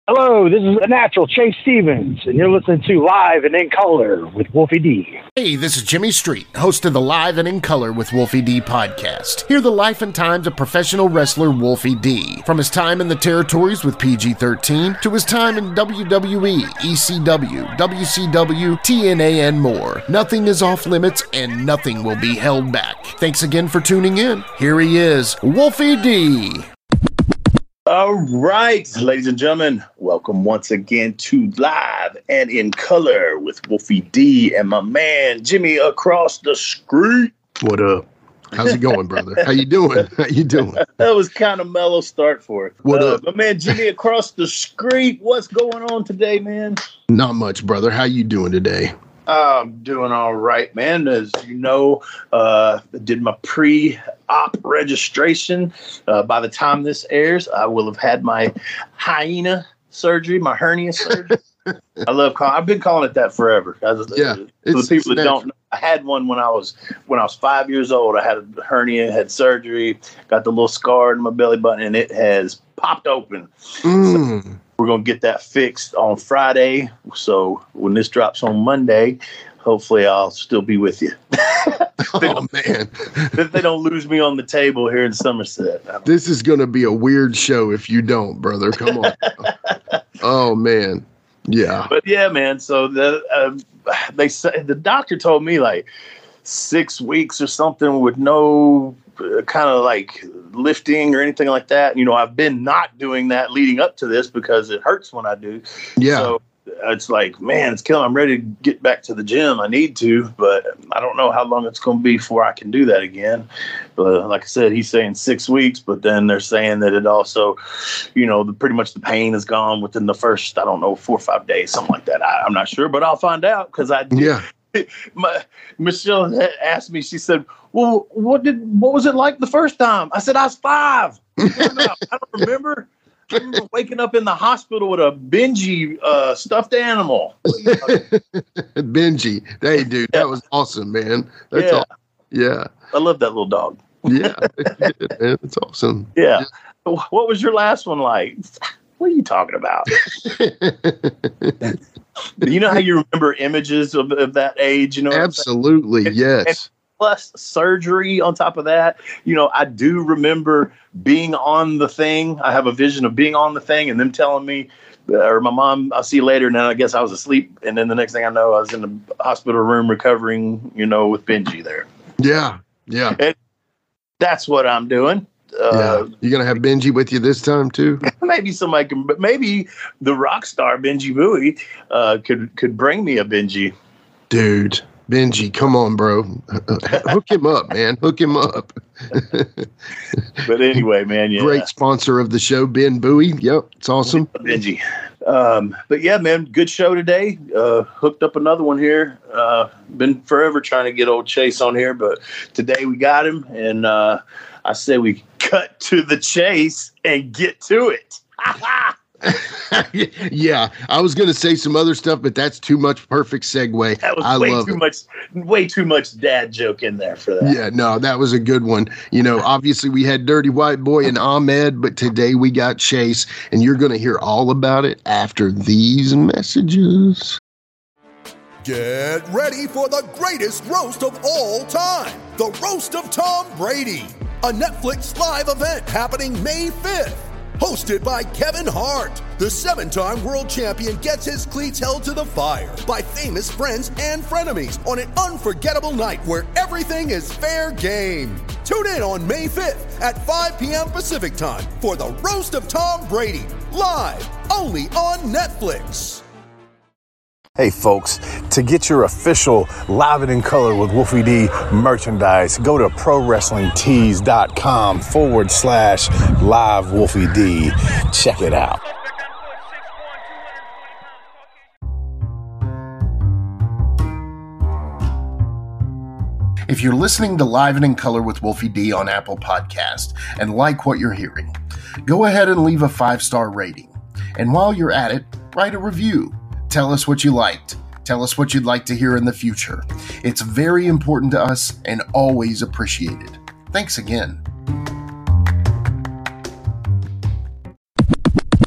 Hello, this is the natural Chase Stevens, and you're listening to Live and in Color with Wolfie D. Hey, this is Jimmy Street, host of the Live and in Color with Wolfie D podcast. Hear the life and times of professional wrestler Wolfie D. From his time in the territories with PG-13 to his time in WWE, ECW, WCW, TNA, and more. Nothing is off limits and nothing will be held back. Thanks again for tuning in. Here he is, Wolfie D. All right, ladies and gentlemen, welcome once again to Live and in Color with Wolfie D and my man Jimmy across the street. What up? How's it going, brother? How you doing? That was kind of mellow start for it. What up? My man Jimmy across the street. What's going on today, man? Not much, brother. How you doing today? I'm doing all right, man. As you know, I did my pre-op registration. By the time this airs, I will have had my hernia surgery. I've been calling it that forever. For the people that don't know, I had one when I was 5 years old. I had a hernia, had surgery, got the little scar in my belly button, and it has popped open. So we're going to get that fixed on Friday. So when this drops on Monday, hopefully I'll still be with you. Oh, man. If they don't lose me on the table here in Somerset. This is going to be a weird show if you don't, brother. Come on. Oh, man. Yeah. But yeah, man. So they say the doctor told me like 6 weeks or something with no kind of like lifting or anything like that. You know, I've been not doing that leading up to this because it hurts when I do. Yeah. So it's like, man, it's killing. I'm ready to get back to the gym. I need to, but I don't know how long it's going to be before I can do that again. But like I said, he's saying 6 weeks, but then they're saying that it also, you know, pretty much the pain is gone within the first, 4 or 5 days, something like that. I'm not sure, but I'll find out because I did. Yeah. Michelle asked me, she said, well, what was it like the first time? I said, I was 5. I don't remember. I remember waking up in the hospital with a Benji stuffed animal. Benji. Hey, dude, that was awesome, man. That's awesome. Yeah. I love that little dog. Yeah. Man, that's awesome. Yeah. What was your last one like? What are you talking about? You know how you remember images of that age? You know, absolutely, yes. And plus surgery on top of that. You know, I do remember being on the thing. I have a vision of being on the thing and them telling me, or my mom, I'll see you later. And then I guess I was asleep. And then the next thing I know, I was in the hospital room recovering, you know, with Benji there. Yeah. Yeah. And that's what I'm doing. Yeah. You going to have Benji with you this time too? Maybe somebody can, but maybe the rock star Benji Bowie could bring me a Benji. Dude, Benji, come on, bro. Hook him up, man. Hook him up. But anyway, man, yeah. Great sponsor of the show, Ben Bowie. Yep, it's awesome. Benji. But yeah, man, good show today. Hooked up another one here. Been forever trying to get old Chase on here, but today we got him, and I say we cut to the chase and get to it. Yeah, I was going to say some other stuff, but that's too much perfect segue. That was way too much dad joke in there for that. Yeah, no, that was a good one. You know, obviously we had Dirty White Boy and Ahmed, but today we got Chase, and you're going to hear all about it after these messages. Get ready for the greatest roast of all time, the Roast of Tom Brady, a Netflix live event happening May 5th. Hosted by Kevin Hart, the 7-time world champion gets his cleats held to the fire by famous friends and frenemies on an unforgettable night where everything is fair game. Tune in on May 5th at 5 p.m. Pacific time for the Roast of Tom Brady, live only on Netflix. Hey folks, to get your official Live and in Color with Wolfie D merchandise, go to ProWrestlingTees.com/Live Wolfie D. Check it out. If you're listening to Live and in Color with Wolfie D on Apple Podcast and like what you're hearing, go ahead and leave a 5-star rating. And while you're at it, write a review. Tell us what you liked. Tell us what you'd like to hear in the future. It's very important to us and always appreciated. Thanks again. All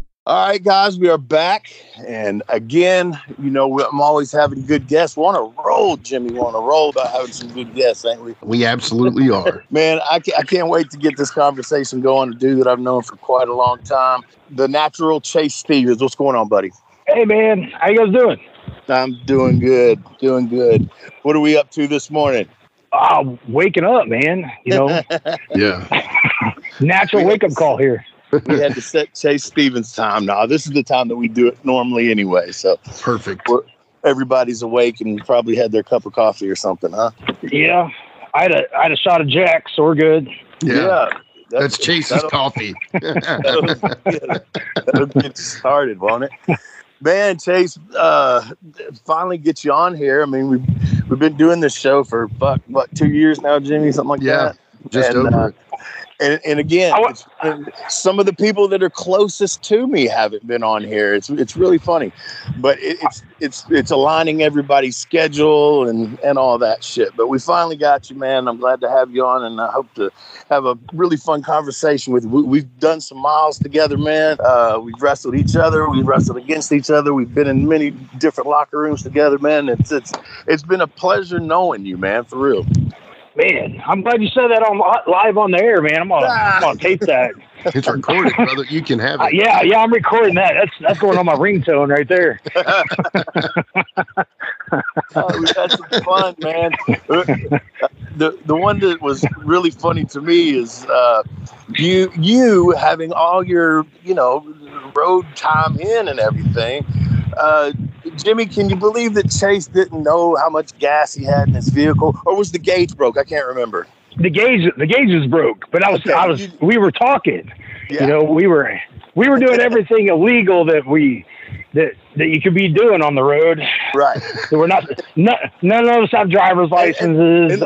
All right, guys, we are back. And again, you know, I'm always having good guests. We're on a roll, Jimmy. We're on a roll about having some good guests, ain't we? We absolutely are. Man, I can't wait to get this conversation going. A dude that I've known for quite a long time. The natural Chase Stevens. What's going on, buddy? Hey, man. How you guys doing? I'm doing good. Doing good. What are we up to this morning? Waking up, man. You know? Yeah. Natural wake-up call here. We had to set Chase Stevens time. Now, this is the time that we do it normally anyway. So perfect. Everybody's awake and probably had their cup of coffee or something, huh? Yeah. I had a shot of Jack, so we're good. Yeah. That's Chase's coffee. That'll get you started, won't it? Man, Chase, finally get you on here. I mean, we've been doing this show for 2 years now, Jimmy, something like that. Just over it. And again, some of the people that are closest to me haven't been on here. It's really funny, but it's aligning everybody's schedule and all that shit. But we finally got you, man. I'm glad to have you on, and I hope to have a really fun conversation with you. We've done some miles together, man. We've wrestled each other. We've wrestled against each other. We've been in many different locker rooms together, man. It's been a pleasure knowing you, man, for real. Man, I'm glad you said that on live on the air, man. I'm gonna tape that. It's recorded, brother. You can have it. Yeah, I'm recording that. That's going on my ringtone right there. We had some fun, man. The one that was really funny to me is you having all your road time in and everything. Jimmy, can you believe that Chase didn't know how much gas he had in his vehicle, or was the gauge broke? I can't remember. The gauge is broke, but we were talking. Yeah. You know, we were doing everything illegal that you could be doing on the road. Right. So we're none of us have driver's licenses.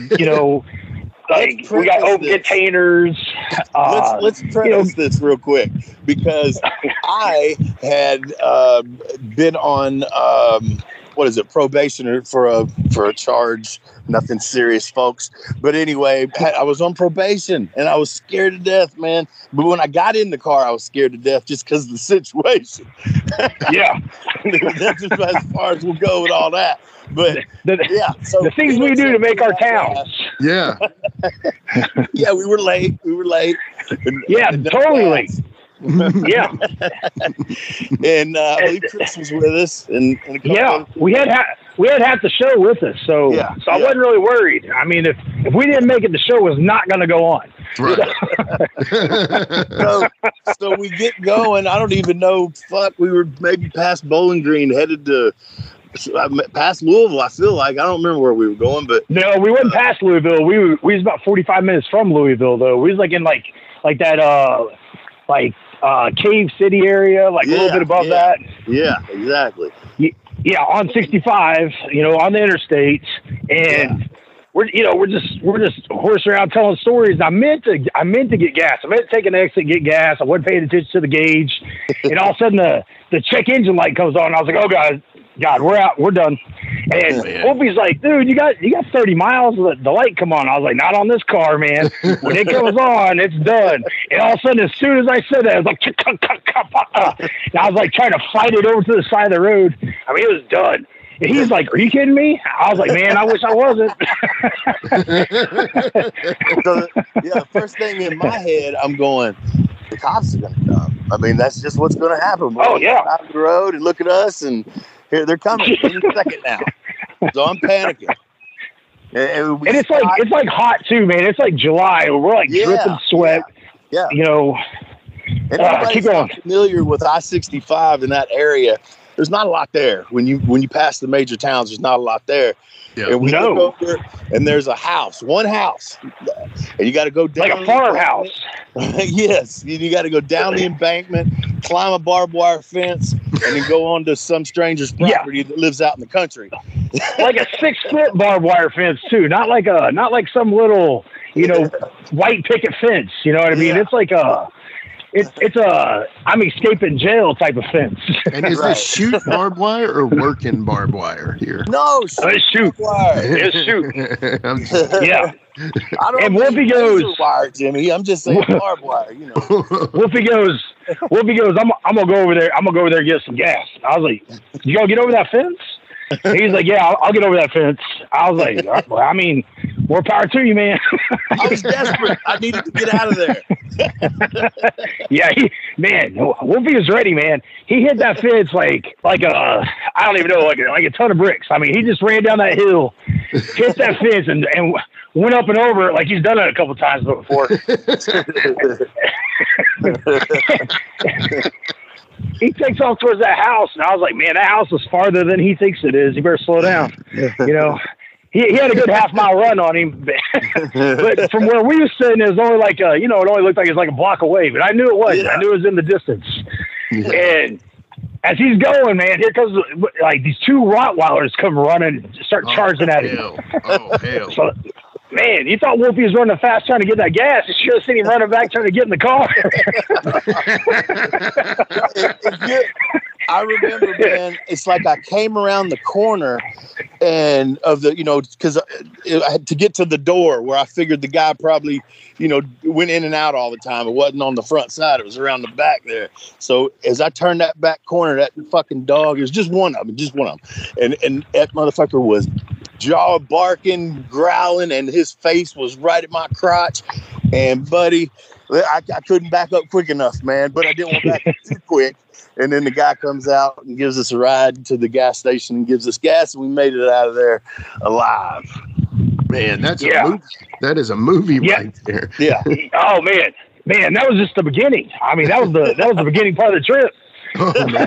We got open containers. Let's preface this real quick, because I had been on probation for a charge. Nothing serious, folks. But anyway, I was on probation and I was scared to death, man. But when I got in the car, I was scared to death just because of the situation. Yeah. That's just as far as we'll go with all that. But so the things we do to make our towns. Yeah. Yeah, we were late. Yeah, totally late. Yeah. And I believe Chris was with us. And we had half the show with us, so I wasn't really worried. I mean, if we didn't make it, the show was not going to go on. Right. So we get going. I don't even know. We were maybe past Bowling Green, headed to past Louisville. I feel like I don't remember where we were going, but no, we went past Louisville. We was about 45 minutes from Louisville, though. We was like in like that Cave City area, a little bit above that. Yeah, exactly. Yeah, on 65, on the interstate, and we're just horsing around telling stories. I meant to get gas. I meant to take an exit, get gas. I wasn't paying attention to the gauge, and all of a sudden the check engine light comes on. I was like, oh God, we're out. We're done. And Wolfie's like, dude, you got 30 miles. The light come on. I was like, not on this car, man. When it comes on, it's done. And all of a sudden, as soon as I said that, I was like, and I was like trying to fight it over to the side of the road. I mean, it was done. And he's like, are you kidding me? I was like, man, I wish I wasn't. So, first thing in my head, I'm going, the cops are going to come. I mean, that's just what's going to happen. Oh, yeah. Out the road and look at us, and here they're coming any second now. So I'm panicking. And it's like hot too, man. It's like July. We're like dripping sweat. Yeah. And everybody's not familiar with I-65 in that area. There's not a lot there. When you pass the major towns, there's not a lot there. Yeah. And we look over, and there's one house, and you got to go down like a farmhouse. Yes, you got to go down the embankment, climb a barbed wire fence, and then go on to some stranger's property that lives out in the country. Like a 6-foot barbed wire fence too, not like some little white picket fence. You know what I mean? It's like I'm escaping jail type of fence. And is this shoot barbed wire or working barbed wire here? No, it's shoot. It's shoot. Yeah. I don't. And Wolfie goes, wire, Jimmy. I'm just saying barbed wire. You know. Wolfie goes. I'm gonna go over there. I'm gonna go over there and get some gas. I was like, you gonna get over that fence? He's like, yeah, I'll get over that fence. I was like, well, I mean, more power to you, man. I was desperate. I needed to get out of there. Yeah, Wolfie was ready, man. He hit that fence like I don't even know, like a ton of bricks. I mean, he just ran down that hill, hit that fence, and went up and over it like he's done it a couple times before. He takes off towards that house, and I was like, man, that house is farther than he thinks it is. You better slow down. You know, he had a good half-mile run on him. But from where we were sitting, it was only like, it only looked like it was like a block away. But I knew it was. Yeah. I knew it was in the distance. Yeah. And as he's going, man, here comes, like, these two Rottweilers come running and start charging at him. Oh, hell. So, man, you thought Wolfie was running fast trying to get that gas. You should have seen him running back trying to get in the car. I remember, man, it's like I came around the corner and because I had to get to the door where I figured the guy probably, went in and out all the time. It wasn't on the front side. It was around the back there. So as I turned that back corner, that fucking dog, it was just one of them. And that motherfucker was jaw barking, growling, and his face was right at my crotch. And buddy, I couldn't back up quick enough, man, but I didn't want to back up too quick. And then the guy comes out and gives us a ride to the gas station and gives us gas, and we made it out of there alive. Man, that's a movie. That is a movie right there. Yeah. Oh man, that was just the beginning. I mean, that was the beginning part of the trip. Oh, man.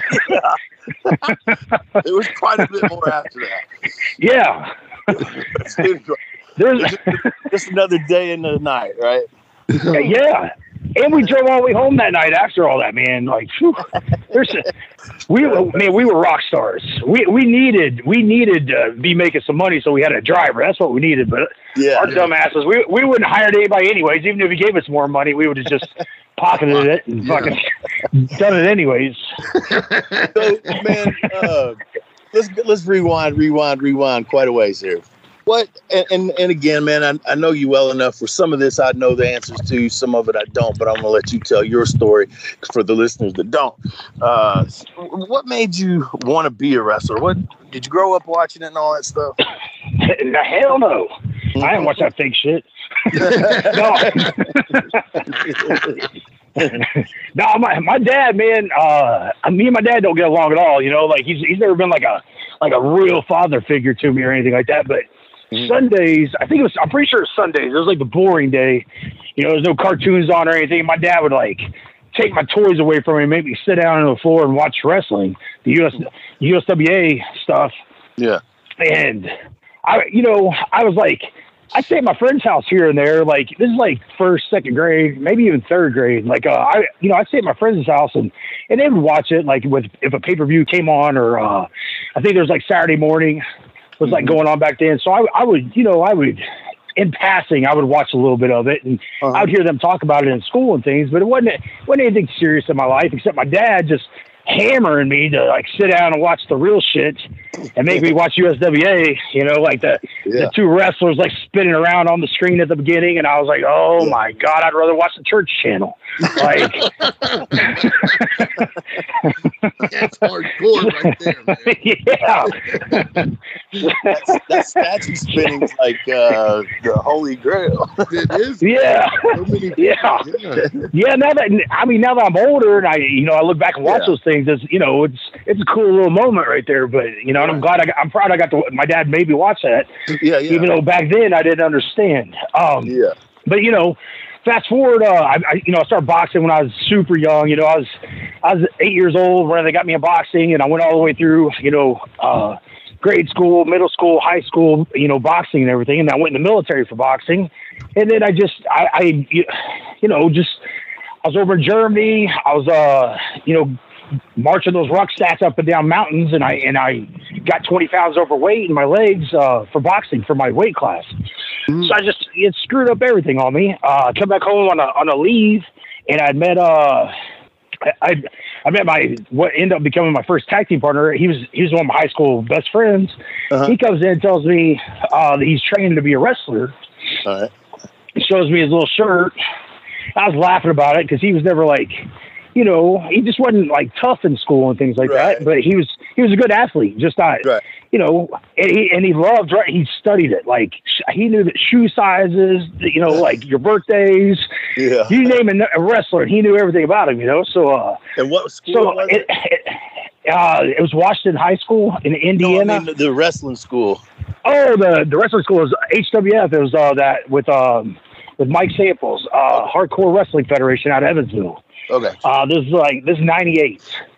It was quite a bit more after that. Yeah. There's just another day and a night, right? Yeah. And we drove all the way home that night after all that, man. Like, we were rock stars. We needed to be making some money, so we had a driver. That's what we needed. But our dumbasses, we wouldn't hire anybody anyways. Even if he gave us more money, we would have just pocketed it and fucking done it anyways. So, man, let's rewind quite a ways here. What and again, man, I know you well enough. For some of this, I know the answers to. Some of it I don't, but I'm gonna let you tell your story for the listeners that don't. What made you want to be a wrestler? What did you grow up watching it and all that stuff? Hell no, I didn't watch that fake shit. No, my dad, man. Me and my dad don't get along at all. Like he's never been like a real father figure to me or anything like that. But Sundays, I'm pretty sure it's Sundays. It was like the boring day. There's no cartoons on or anything. My dad would like take my toys away from me and make me sit down on the floor and watch wrestling, the USWA stuff. Yeah. And I was like, I'd stay at my friend's house here and there. Like this is like first, second grade, maybe even third grade. Like, I'd stay at my friend's house and they would watch it. Like if a pay-per-view came on or, I think there was like Saturday morning was like going on back then. So I would, in passing, I would watch a little bit of it and I would hear them talk about it in school and things, but it wasn't anything serious in my life, except my dad just hammering me to like sit down and watch the real shit and make me watch USWA, like the two wrestlers like spinning around on the screen at the beginning. And I was like, oh my God, I'd rather watch the church channel. Like that's hardcore right there, man. Yeah. that statue spinning is like the Holy Grail. It is. Yeah. Yeah. Now that I'm older and I look back and watch those things, it's a cool little moment right there. But and I'm glad I'm proud I got to. My dad made me watch that. Yeah. Even though back then I didn't understand. But fast forward, I started boxing when I was super young. I was 8 years old when they got me in boxing, and I went all the way through, grade school, middle school, high school, boxing and everything. And I went in the military for boxing. And then I was over in Germany. I was, marching those rucksacks up and down mountains, and I got 20 pounds overweight in my legs for boxing for my weight class. So it screwed up everything on me. I come back home on a leave, and I'd met I met what ended up becoming my first tag team partner. He was one of my high school best friends. He comes in and tells me that he's training to be a wrestler. All right. He shows me his little shirt. I was laughing about it because he was never like, he just wasn't like tough in school and things like that. But he was a good athlete, just not, and he loved, he studied it. Like he knew that shoe sizes, like your birthdays, you name a wrestler, he knew everything about him, So, and what school was it? It was Washington High School in Indiana. No, I mean the wrestling school. Oh, the wrestling school was HWF. It was that with Mike Samples, Hardcore Wrestling Federation out of Evansville. Okay. This is 98.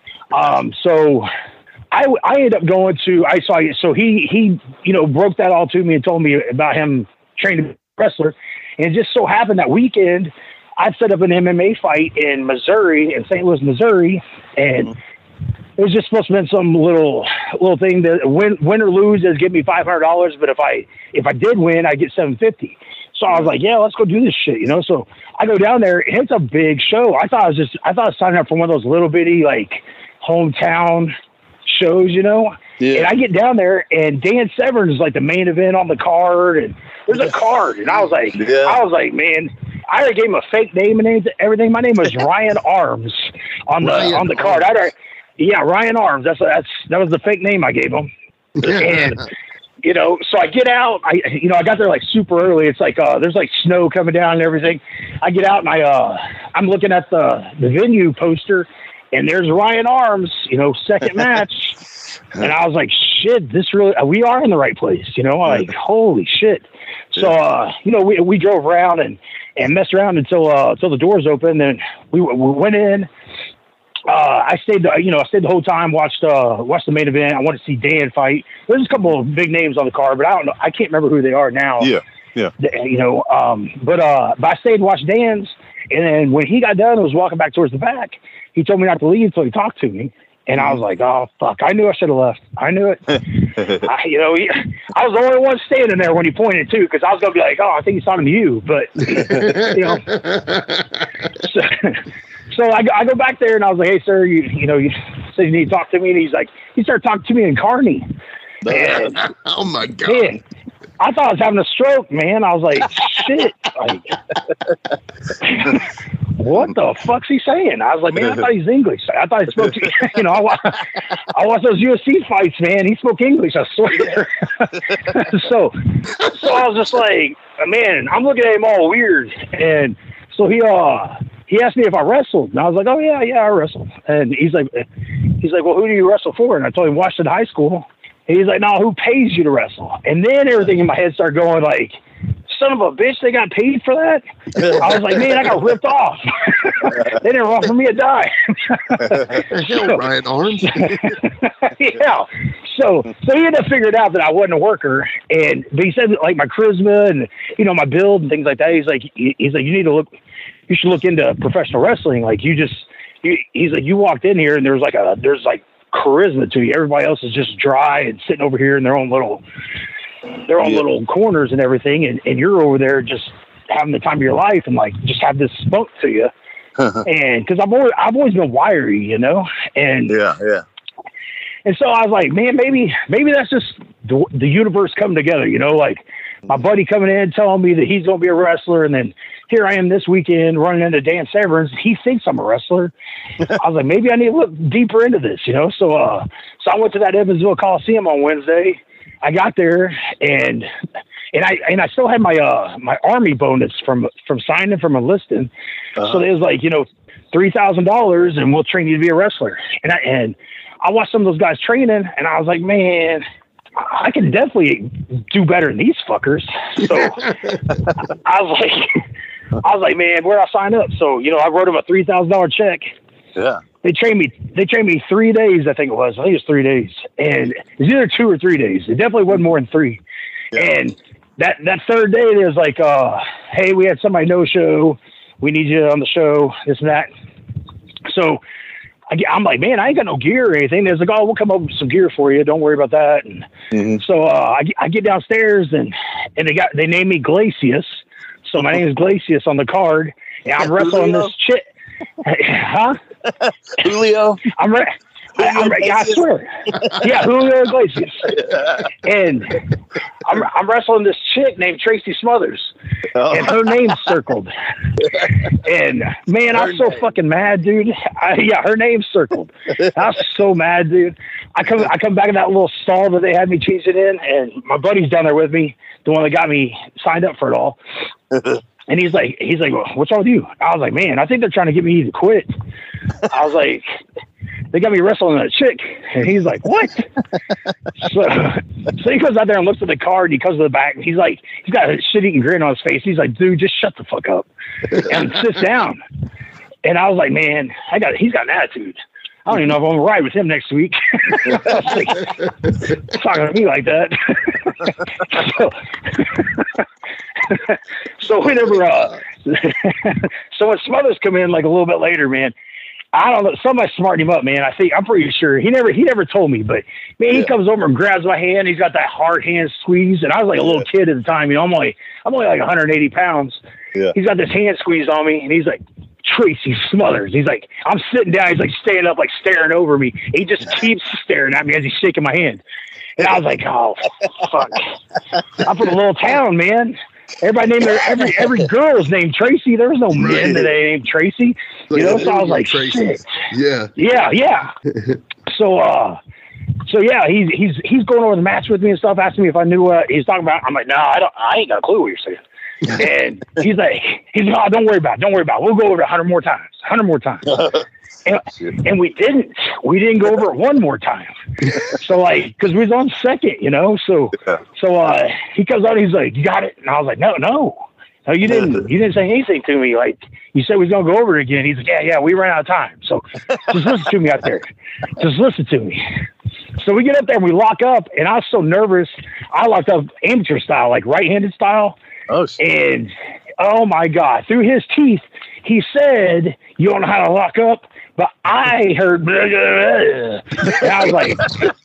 So I ended up going to, so he broke that all to me and told me about him training to be a wrestler. And it just so happened that weekend I set up an MMA fight in St. Louis, Missouri. And it was just supposed to be some little thing that win or lose is give me $500. But if I did win, I get $750. So I was like, yeah, let's go do this shit, So I go down there, and it's a big show. I thought I was signing up for one of those little bitty like hometown shows, Yeah. And I get down there, and Dan Severn is like the main event on the card, and there's a card, and I was like, man, I already gave him a fake name and everything. My name was Ryan Arms on the card. Ryan Arms. That was the fake name I gave him, and. So I get out, I got there like super early. It's like, there's like snow coming down and everything. I get out and I'm looking at the venue poster and there's Ryan Arms, second match. And I was like, shit, we are in the right place, like, holy shit. So, we drove around and messed around until the doors opened and we went in. I stayed the whole time, watched the main event. I wanted to see Dan fight. There's a couple of big names on the card, but I don't know. I can't remember who they are now. Yeah. But I stayed and watched Dan's. And then when he got done and was walking back towards the back, he told me not to leave until he talked to me. And I was like, oh, fuck. I knew I should have left. I knew it. I was the only one standing there when he pointed, too, because I was going to be like, oh, I think he's talking to you. But, So I go back there and I was like, hey, sir, you said you need to talk to me. And he started talking to me in Kearney. And, oh, my God. Man, I thought I was having a stroke, man. I was like, shit. What the fuck's he saying? I was like, man, I thought he's English. I thought he spoke, I watched those UFC fights, man. He spoke English, I swear. So I was just like, man, I'm looking at him all weird. And so he asked me if I wrestled, and I was like, oh yeah, I wrestle. And he's like, well, who do you wrestle for? And I told him Washington High School. And he's like, no, who pays you to wrestle? And then everything in my head started going like, son of a bitch, they got paid for that? I was like, man, I got ripped off. They didn't offer me a dime. Ryan Arms. Yeah. So he ended up figuring out that I wasn't a worker, but he said that, like, my charisma and my build and things like that. He's like, you should look into professional wrestling. Like he's like, you walked in here and there's charisma to you. Everybody else is just dry and sitting over here in their own little corners and everything. And you're over there just having the time of your life and like, just have this spunk to you. And cause I've always been wiry, and yeah. And so I was like, man, maybe that's just the universe coming together, like my buddy coming in telling me that he's going to be a wrestler. And then here I am this weekend running into Dan Severns. He thinks I'm a wrestler. I was like, maybe I need to look deeper into this, So I went to that Evansville Coliseum on Wednesday. I got there and I still had my Army bonus from signing, from enlisting. So it was like, $3,000 and we'll train you to be a wrestler. And I watched some of those guys training and I was like, man, I can definitely do better than these fuckers. So I was like, man, where do I sign up? So, I wrote them a $3,000 check. Yeah. They trained me 3 days. I think it was 3 days, and it was either 2 or 3 days. It definitely wasn't more than 3. Yeah. And that third day, there was like, hey, we had somebody no show. We need you on the show, this and that. So I'm like, man, I ain't got no gear or anything. There's like, oh, we'll come up with some gear for you. Don't worry about that. And so I get downstairs and they named me Glacius. So my name is Glacius on the card. And I'm wrestling this chick. Huh? Julio? I swear. Yeah, Julio Iglesias. And I'm wrestling this chick named Tracy Smothers. And her name's circled. And, man, I'm so fucking mad, dude. Her name's circled. I was so mad, dude. I come back in that little stall that they had me changing in, and my buddy's down there with me, the one that got me signed up for it all. And he's like, well, what's wrong with you? I was like, man, I think they're trying to get me to quit. I was like, they got me wrestling a chick. And he's like, what? So he goes out there and looks at the card, and he comes to the back, and he's like, he's got a shit-eating grin on his face. He's like, dude, just shut the fuck up and sit down. And I was like, man, he's got an attitude. I don't even know if I'm going to ride with him next week. I was like, talking to me like that. So whenever, so when Smothers come in like a little bit later, man, I don't know, somebody smartened him up, man. I'm pretty sure he never told me, but man, he comes over and grabs my hand. He's got that hard hand squeeze, and I was like a little kid at the time. You know, I'm only like 180 pounds. Yeah. He's got this hand squeeze on me, and he's like, Tracy Smothers. He's like, I'm sitting down. He's like standing up, like staring over me. He just keeps staring at me as he's shaking my hand. And I was like, oh, fuck. I'm from a little town, man. Everybody named every girl was named Tracy. There was no men that they named Tracy. You know, so I was like, shit. Yeah. So yeah, he's going over the match with me and stuff, asking me if I knew what he's talking about. I'm like, no, I ain't got a clue what you're saying. And he's like, oh, don't worry about it. We'll go over it 100 more times. And we didn't go over it one more time. So like, cause we was on second, you know, so he comes out, he's like, you got it. And I was like, no, you didn't say anything to me. Like, you said we was going to go over it again. He's like, yeah, we ran out of time. So just listen to me out there. Just listen to me. So we get up there and we lock up, and I was so nervous. I locked up amateur style, like right-handed style. Oh, and oh my God, through his teeth, he said, you don't know how to lock up? But I heard, blah, blah, blah. And I was like,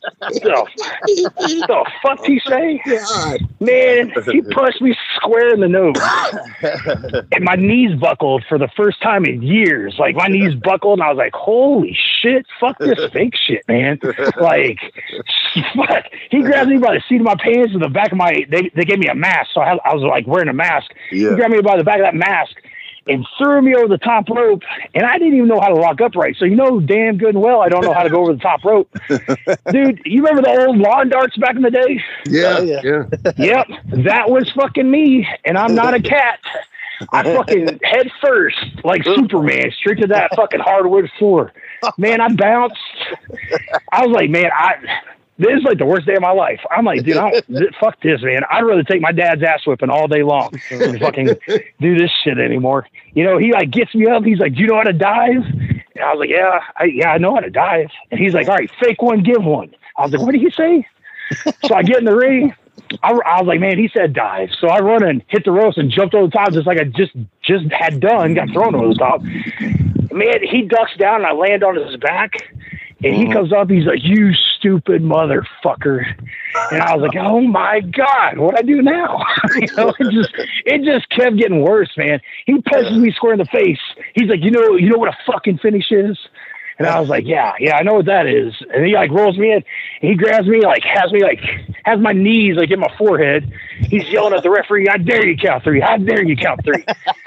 the fuck he say? God. Man, he punched me square in the nose. And my knees buckled for the first time in years. Like, my knees buckled, and I was like, holy shit, fuck this fake shit, man. Like, fuck. He grabbed me by the seat of my pants and the back of my, they gave me a mask, so I was like wearing a mask. Yeah. He grabbed me by the back of that mask and threw me over the top rope, and I didn't even know how to lock up right. So you know damn good and well I don't know how to go over the top rope. Dude, you remember the old lawn darts back in the day? Yeah. Yep, that was fucking me, and I'm not a cat. I fucking head first, like Superman, straight to that fucking hardwood floor. Man, I bounced. I was like, man, this is like the worst day of my life. I'm like, dude, fuck this, man. I'd rather take my dad's ass whipping all day long than fucking do this shit anymore. You know, he like gets me up. He's like, do you know how to dive? And I was like, yeah, I know how to dive. And he's like, all right, fake one, give one. I was like, what did he say? So I get in the ring. I was like, man, he said dive. So I run and hit the ropes and jumped over the top just like I just had done, got thrown over the top. Man, he ducks down and I land on his back. And he comes up, he's like, you stupid motherfucker. And I was like, oh my God, what'd I do now? You know, it just kept getting worse, man. He punches me square in the face. He's like, you know what a fucking finish is? And I was like, yeah, I know what that is. And he like rolls me in, and he grabs me, like has my knees like in my forehead. He's yelling at the referee, I dare you count three. I dare you count three.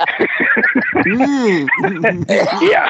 Yeah.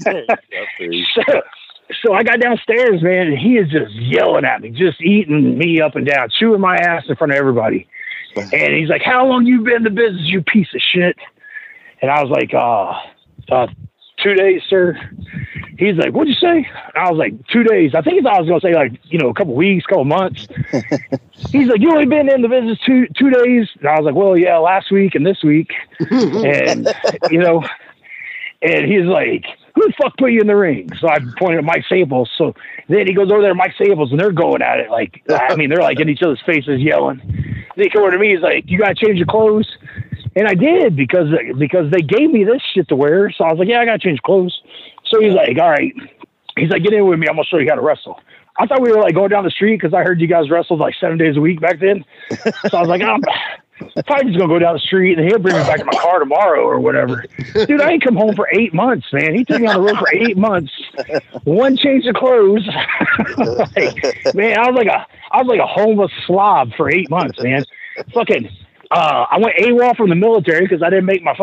So I got downstairs, man, and he is just yelling at me, just eating me up and down, chewing my ass in front of everybody. And he's like, how long you been in the business, you piece of shit? And I was like, 2 days, sir. He's like, what'd you say? And I was like, 2 days. I think he thought I was going to say, like, a couple weeks, couple months. He's like, you only been in the business two days? And I was like, well, yeah, last week and this week. And, and he's like, who the fuck put you in the ring? So I pointed at Mike Staples. So then he goes over there to Mike Staples, and they're going at it. Like, I mean, they're like in each other's faces yelling. Then he came over to me. He's like, you got to change your clothes. And I did because they gave me this shit to wear. So I was like, yeah, I got to change clothes. So he's like, all right. He's like, get in with me. I'm going to show you how to wrestle. I thought we were like going down the street because I heard you guys wrestled like 7 days a week back then. So I was like, probably just gonna go down the street and he'll bring me back to my car tomorrow or whatever. Dude, I ain't come home for 8 months, man. He took me on the road for 8 months. One change of clothes. Man, I was like a homeless slob for 8 months, man. Fucking, I went AWOL from the military because I didn't make my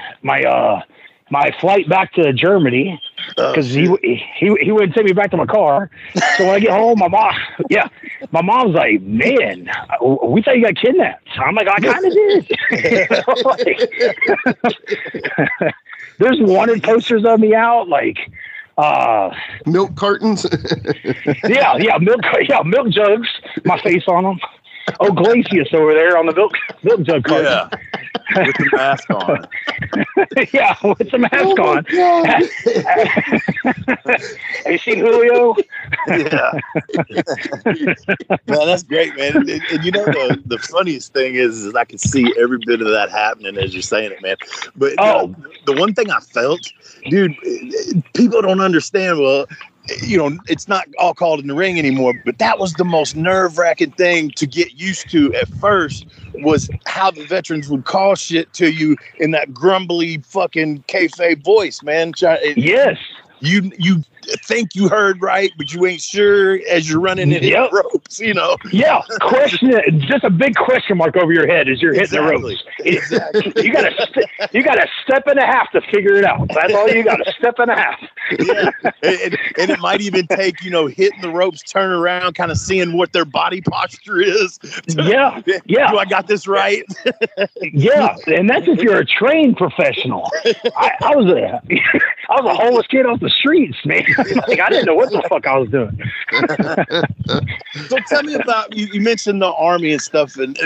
flight back to Germany because he wouldn't take me back to my car. So when I get home, my mom's like, man, we thought you got kidnapped. I'm like, I kind of did. There's wanted posters of me out, like milk cartons. milk jugs, my face on them. Oh, Glacius over there on the milk jug carton. Yeah, with the mask on. Yeah, with the mask on. Have you seen Julio? Yeah. Man, that's great, man. And you know, the funniest thing is I can see every bit of that happening as you're saying it, man. But the one thing I felt, dude, people don't understand. Well, you know, it's not all called in the ring anymore, but that was the most nerve-wracking thing to get used to at first, was how the veterans would call shit to you in that grumbly fucking kayfabe voice, man. Yes. You think you heard right, but you ain't sure as you're running into the ropes, you know? Yeah, just a big question mark over your head as you're hitting the ropes. Exactly. You got a step and a half to figure it out. That's all you got, a step and a half. Yeah, and it might even take, you know, hitting the ropes, turn around, kind of seeing what their body posture is. Yeah. Do I got this right? Yeah, and that's if you're a trained professional. I was a homeless kid off the streets, man. Like, I didn't know what the fuck I was doing. So tell me about, you mentioned the Army and stuff, and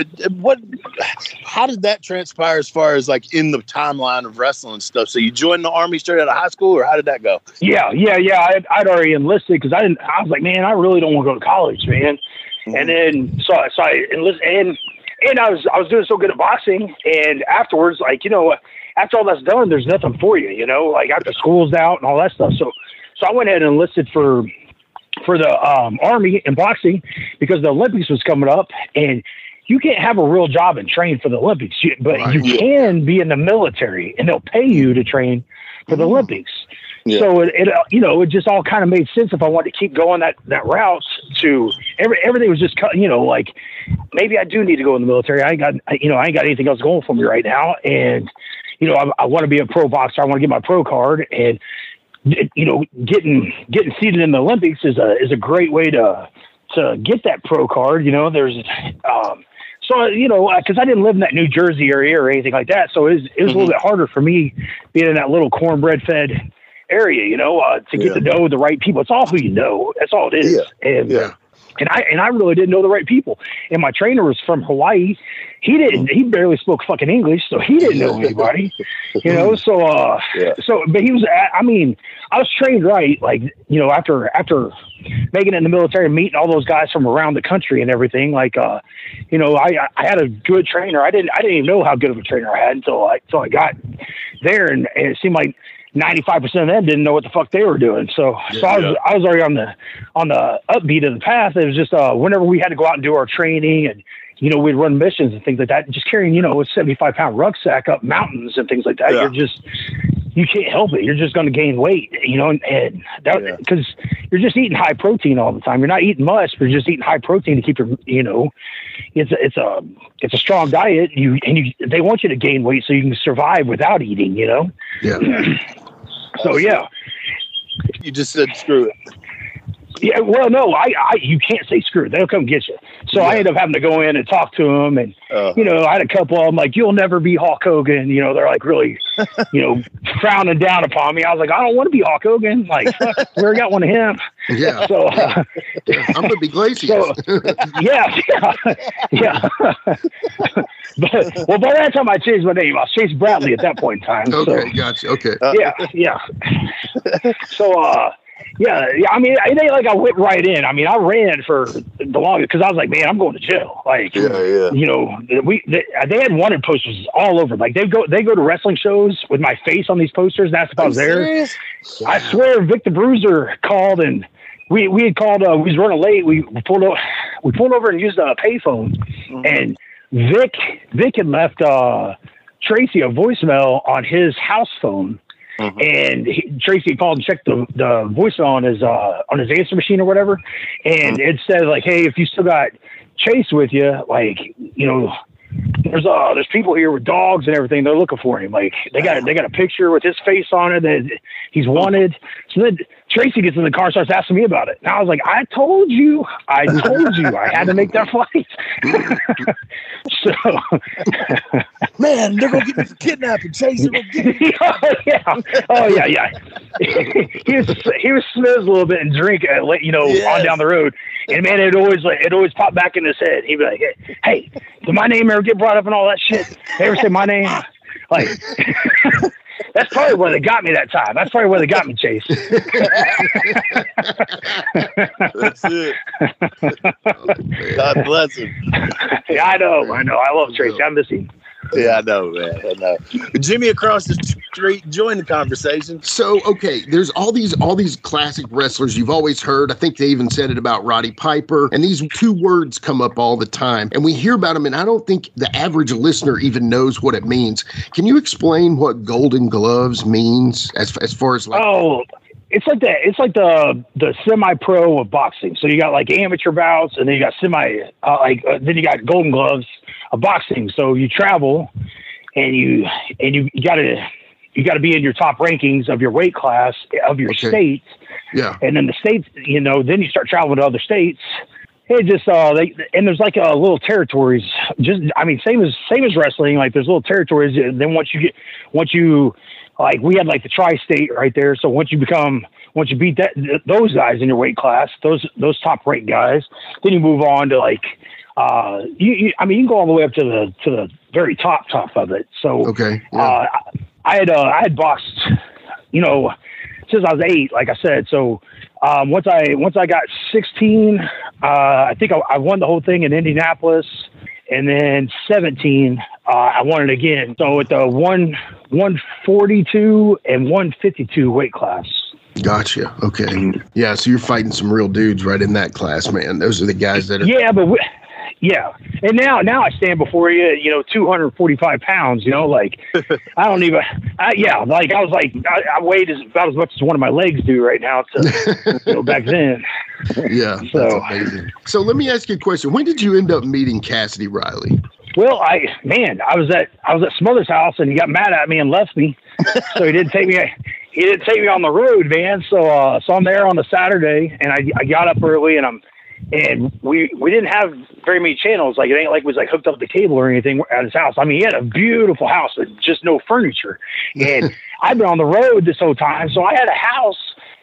how did that transpire as far as like in the timeline of wrestling and stuff? So you joined the Army straight out of high school, or how did that go? Yeah. I'd already enlisted because I was like, man, I really don't want to go to college, man. Mm-hmm. And then so I enlisted, and I was doing so good at boxing, and afterwards, like, you know, after all that's done, there's nothing for you, you know, like after school's out and all that stuff. So I went ahead and enlisted for the Army in boxing because the Olympics was coming up, and you can't have a real job and train for the Olympics, but you can be in the military, and they'll pay you to train for the Olympics. Yeah. So it just all kind of made sense if I wanted to keep going that route. To everything was just, you know, like, maybe I do need to go in the military. I ain't got anything else going for me right now, and you know, I want to be a pro boxer. I want to get my pro card, and you know, getting seated in the Olympics is a great way to get that pro card. You know, there's so, you know, because I didn't live in that New Jersey area or anything like that, so it was a little bit harder for me being in that little cornbread fed area, you know, to get to know the right people. It's all who you know. That's all it is. Yeah. And I really didn't know the right people. And my trainer was from Hawaii. He barely spoke fucking English, so he didn't know anybody, you know? But he was, I mean, I was trained right. Like, you know, after making it in the military, meeting all those guys from around the country and everything, like, you know, I had a good trainer. I didn't even know how good of a trainer I had until I got there. And it seemed like 95% of them didn't know what the fuck they were doing. So I was already on the upbeat of the path. It was just whenever we had to go out and do our training, and you know, we'd run missions and things like that, just carrying, you know, a 75-pound rucksack up mountains and things like that. You can't help it. You're just going to gain weight, you know, and that, because you're just eating high protein all the time. You're not eating much, but you're just eating high protein to keep your, you know, it's a strong diet. They want you to gain weight so you can survive without eating, you know? Yeah. So, yeah. You just said, screw it. Yeah, well, no, you can't say screw it. They'll come get you. So I ended up having to go in and talk to them. And, you know, I had a couple of them like, you'll never be Hulk Hogan. You know, they're like really, you know, frowning down upon me. I was like, I don't want to be Hulk Hogan. Like, fuck, we already got one of him. Yeah. So I'm going to be Glacius. So, yeah. But by that time I changed my name. I was Chase Bradley at that point in time. Okay, gotcha. Okay. Yeah. So, yeah. I mean, it ain't like I went right in. I mean, I ran for the longest because I was like, man, I'm going to jail. Like, you know, they had wanted posters all over. Like, they go to wrestling shows with my face on these posters. And that's if I was there. Serious? I swear, Vic the Bruiser called, and we had called. We was running late. We pulled over and used a payphone, and Vic had left Tracy a voicemail on his house phone, and Tracy called and checked the voicemail on his answer machine or whatever, and it said like, "Hey, if you still got Chase with you, like, you know, there's people here with dogs and everything. They're looking for him. Like, they got a picture with his face on it that he's wanted." So then Tracy gets in the car, starts asking me about it. And I was like, I told you I had to make that flight. So, man, they're gonna get me for kidnapping, Chase. They're gonna get me. Oh yeah. he was smooth a little bit and drink, on down the road. And man, it always popped back in his head. He'd be like, "Hey, did my name ever get brought up and all that shit? They ever say my name?" Like, that's probably where they got me that time. That's probably where they got me, Chase. That's it. God bless him. Yeah, I know. I love Tracy. I miss him. Yeah, I know, man. I know. Jimmy across the street joined the conversation. So, okay, there's all these classic wrestlers you've always heard. I think they even said it about Roddy Piper. And these two words come up all the time. And we hear about them, and I don't think the average listener even knows what it means. Can you explain what Golden Gloves means as far as like... Oh, it's like the semi-pro of boxing. So you got like amateur bouts, and then you got then you got Golden Gloves of boxing. So you travel, and you got to be in your top rankings of your weight class of your state. Yeah. And then the states, then you start traveling to other states. It just and there's like a little territories. Same as wrestling. Like there's little territories. And then once you like, we had like the tri-state right there. So once you beat those guys in your weight class, those top ranked guys, then you move on to like, you can go all the way up to the very top of it. So, okay. Yeah. I had boxed, since I was 8, like I said. So, once I got 16, I think I won the whole thing in Indianapolis, and then 17, I won it again. So at the 142 and 152 weight class. Gotcha. Okay. Yeah. So you're fighting some real dudes right in that class, man. Those are the guys that are. Yeah. And now I stand before you, 245 pounds, like I don't even, I was like, I weighed about as much as one of my legs do right now back then. Yeah. That's amazing. So let me ask you a question. When did you end up meeting Cassidy Riley? Well, I was at Smothers' house, and he got mad at me and left me. So he didn't take me on the road, man. So I'm there on the Saturday, and I got up early, and we didn't have very many channels. Like, it ain't like it was like hooked up the cable or anything at his house. I mean, he had a beautiful house with just no furniture. And I've been on the road this whole time. So I had a house.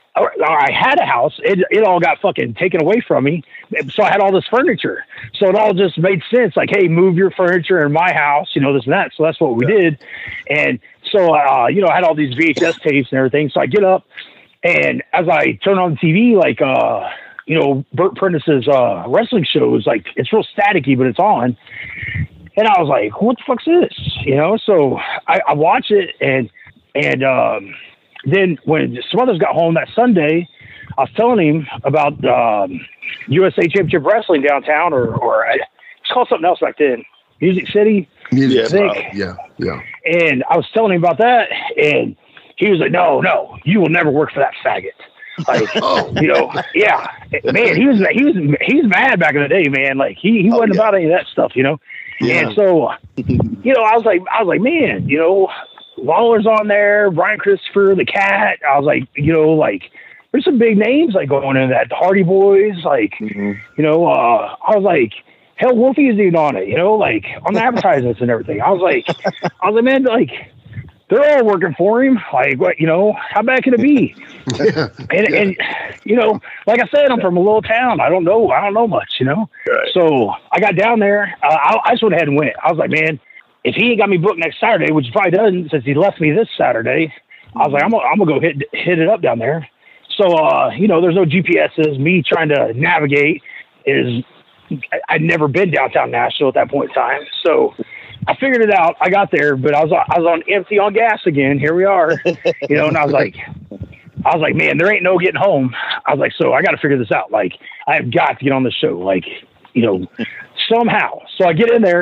It all got fucking taken away from me. So I had all this furniture. So it all just made sense. Like, hey, move your furniture in my house, this and that. So that's what we did. And so, I had all these VHS tapes and everything. So I get up, and as I turn on the TV, like, Bert Prentice's wrestling shows, like, it's real staticky, but it's on. And I was like, what the fuck's this? So I watch it, and then when Smothers got home that Sunday, I was telling him about USA Championship Wrestling downtown, or it's called something else back then, Music City. Yeah. And I was telling him about that, and he was like, no, you will never work for that faggot. Like, yeah, man, he was mad back in the day, man. Like he wasn't about any of that stuff, Yeah. And so, I was like, man, Lawler's on there, Brian Christopher, the Cat. I was like, there's some big names like going into that. The Hardy Boys, like, I was like, hell, Wolfie is even on it, like on the advertisements and everything. I was like, man, like, they're all working for him. Like, what, how bad can it be? And like I said, I'm from a little town. I don't know much, Right. So I got down there. I just went ahead and went. I was like, man, if he ain't got me booked next Saturday, which he probably doesn't, since he left me this Saturday, I was like, I'm gonna go hit it up down there. So, there's no GPSs. Me trying to navigate I'd never been downtown Nashville at that point in time. So I figured it out. I got there, but I was on empty on gas again. Here we are, and I was like, man, there ain't no getting home. I was like, so I got to figure this out. Like, I have got to get on the show, like, somehow. So I get in there,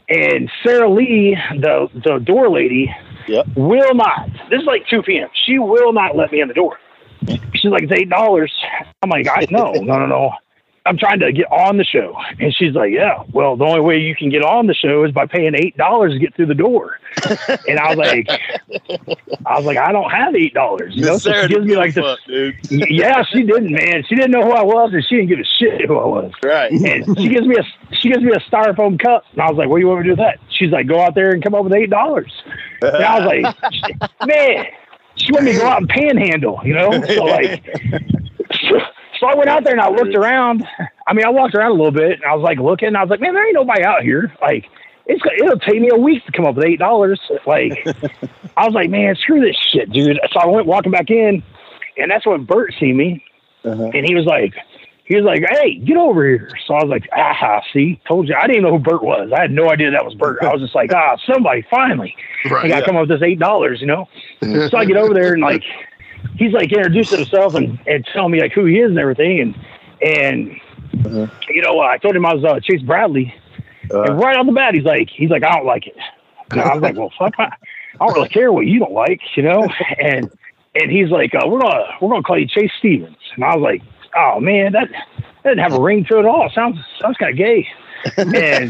And Sarah Lee, the door lady, will not. This is like 2 p.m. She will not let me in the door. She's like, it's $8. I'm like, no. I'm trying to get on the show. And she's like, yeah, well, the only way you can get on the show is by paying $8 to get through the door. And I was like, I don't have $8. You know, so she gives me like dude. Yeah, she didn't, man. She didn't know who I was, and she didn't give a shit who I was. Right. And she gives me a styrofoam cup, and I was like, what do you want me to do with that? She's like, go out there and come up with $8. And I was like, man, she wanted me to go out and panhandle, you know? So like, so I went out there and I looked around. I mean, I walked around a little bit and I was like looking, and I was like, man, there ain't nobody out here. Like, it'll take me a week to come up with $8. Like, I was like, man, screw this shit, dude. So I went walking back in, and that's when Bert seen me, and he was like, hey, get over here. So I was like, see, told you. I didn't even know who Bert was. I had no idea that was Bert. I was just like, somebody finally. I got to come up with this $8, you know? So I get over there and like, he's like introducing himself and telling me like who he is and everything. And you know, I told him I was Chase Bradley. And right off the bat, he's like, I don't like it. And I was like, well, fuck, I don't really care what you don't like, you know? And he's like, we're gonna call you Chase Stevens. And I was like, oh man, that doesn't have a ring to it at all. Sounds kind of gay. And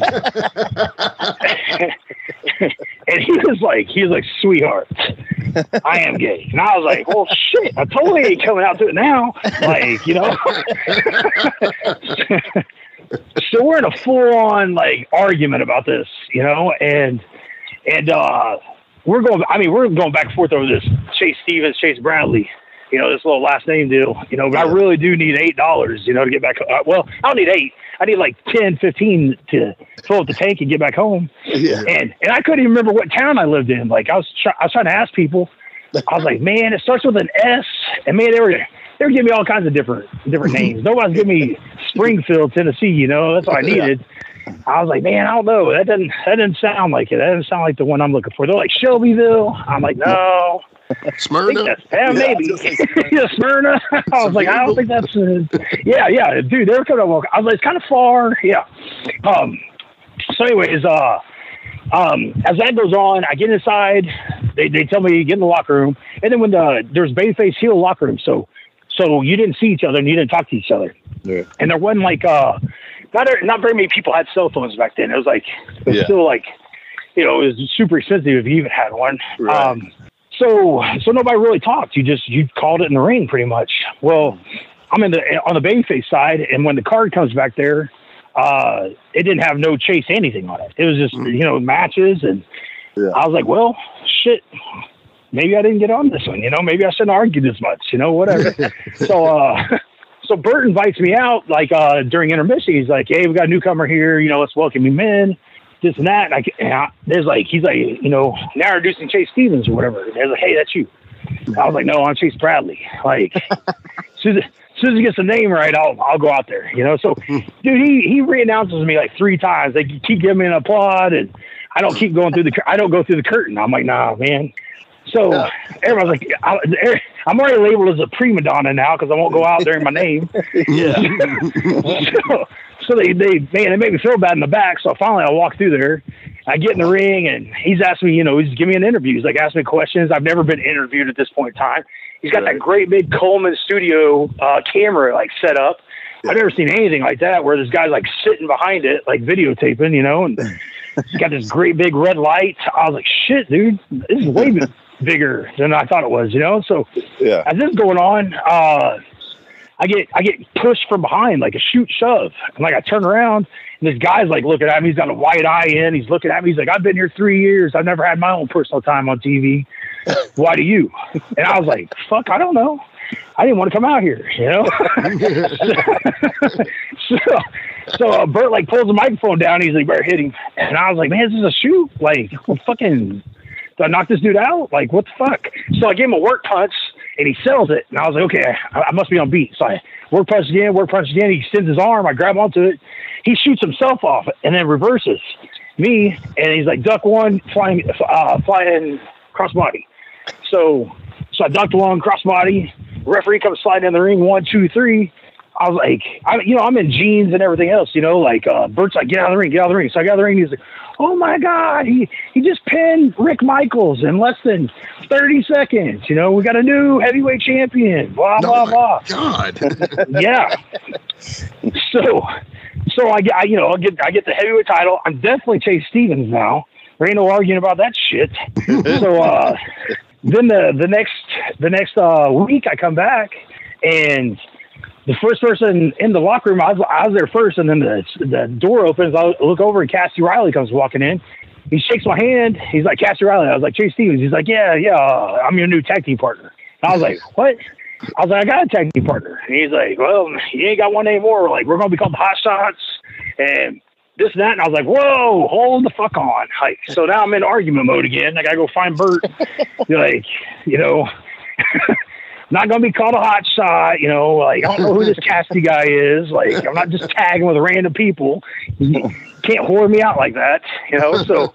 and he was like, sweetheart, I am gay. And I was like, well, shit, I totally ain't coming out to it now. Like, you know. So we're in a full-on like argument about this, you know, and we're going back and forth over this Chase Stevens, Chase Bradley, you know, this little last name deal, you know, but I really do need $8, you know, to get back. Well, I don't need 8. I need like 10, 15 to fill up the tank and get back home. Yeah. And I couldn't even remember what town I lived in. Like I was trying to ask people. I was like, man, it starts with an S. And man, they were giving me all kinds of different names. Nobody's giving me Springfield, Tennessee. You know, that's what I needed. I was like, man, I don't know. That doesn't sound like it. That doesn't sound like the one I'm looking for. They're like Shelbyville. I'm like, no. Smyrna? Maybe. Yeah, Smyrna. I was like, I don't think that's yeah, dude, they were coming up. I was like, it's kind of far. Yeah. So anyways, as that goes on, I get inside, they tell me get in the locker room, and then when there's Babyface heel locker room, so you didn't see each other and you didn't talk to each other. Yeah. And there wasn't like not very many people had cell phones back then. It was like still like, you know, it was super expensive if you even had one. Right. So nobody really talked. You called it in the ring pretty much. Well, I'm on the Babyface side, and when the card comes back there, it didn't have no Chase anything on it. It was just you know, matches, and I was like, well, shit, maybe I didn't get on this one. You know, maybe I shouldn't argue this much. You know, whatever. So Bert invites me out like during intermission. He's like, hey, we got a newcomer here. You know, let's welcome him in. This and that. He's like, you know, now introducing Chase Stevens or whatever. And they're like, hey, that's you. I was like, no, I'm Chase Bradley. Like, as soon as he gets the name right, I'll go out there, you know? So, dude, he re-announces me like 3 times. They keep giving me an applaud, and I don't keep going through I don't go through the curtain. I'm like, nah, man. So everybody's like, I'm already labeled as a prima donna now because I won't go out during my name. Yeah. So they made me feel bad in the back. So finally I walk through there. I get in the ring, and he's asking me, you know, he's giving me an interview. He's like asking me questions. I've never been interviewed at this point in time. He's got that great big Coleman studio camera like set up. I've never seen anything like that where this guy's like sitting behind it, like videotaping, you know, and he's got this great big red light. I was like, shit, dude, this is way bigger than I thought it was, you know? So as this is going on, I get pushed from behind, like a shoot shove. And like, I turn around, and this guy's like looking at me. He's got a white eye in. He's looking at me. He's like, I've been here 3 years. I've never had my own personal time on TV. Why do you? And I was like, fuck, I don't know. I didn't want to come out here, you know? So Bert like pulls the microphone down. He's like, Bert, hit him. And I was like, man, this is a shoot. Like, well, fucking, do I knock this dude out? Like, what the fuck? So I gave him a work punch, and he sells it. And I was like, okay, I must be on beat. So I work punch again. He extends his arm. I grab onto it. He shoots himself off and then reverses me. And he's like, duck one, flying crossbody. So I ducked one, crossbody. Referee comes sliding in the ring, 1, 2, 3. I was like, I'm in jeans and everything else, like, Bert's like, get out of the ring. So I got out of the ring. He's like, oh my God, he just pinned Rick Michaels in less than 30 seconds. We got a new heavyweight champion, blah, blah, blah. God. Yeah. So I get the heavyweight title. I'm definitely Chase Stevens now. There ain't no arguing about that shit. So, then the next week I come back, and the first person in the locker room, I was there first, and then the door opens. I look over, and Cassie Riley comes walking in. He shakes my hand. He's like, Cassie Riley. I was like, Chase Stevens. He's like, yeah, I'm your new tag team partner. And I was like, what? I was like, I got a tag team partner. And he's like, well, you ain't got one anymore. Like, we're going to be called the Hot Shots, and this and that. And I was like, whoa, hold the fuck on. Like, so now I'm in argument mode again. I got to go find Bert. Like, not going to be called a hot shot, like, I don't know who this Cassie guy is. Like, I'm not just tagging with random people. You can't whore me out like that, so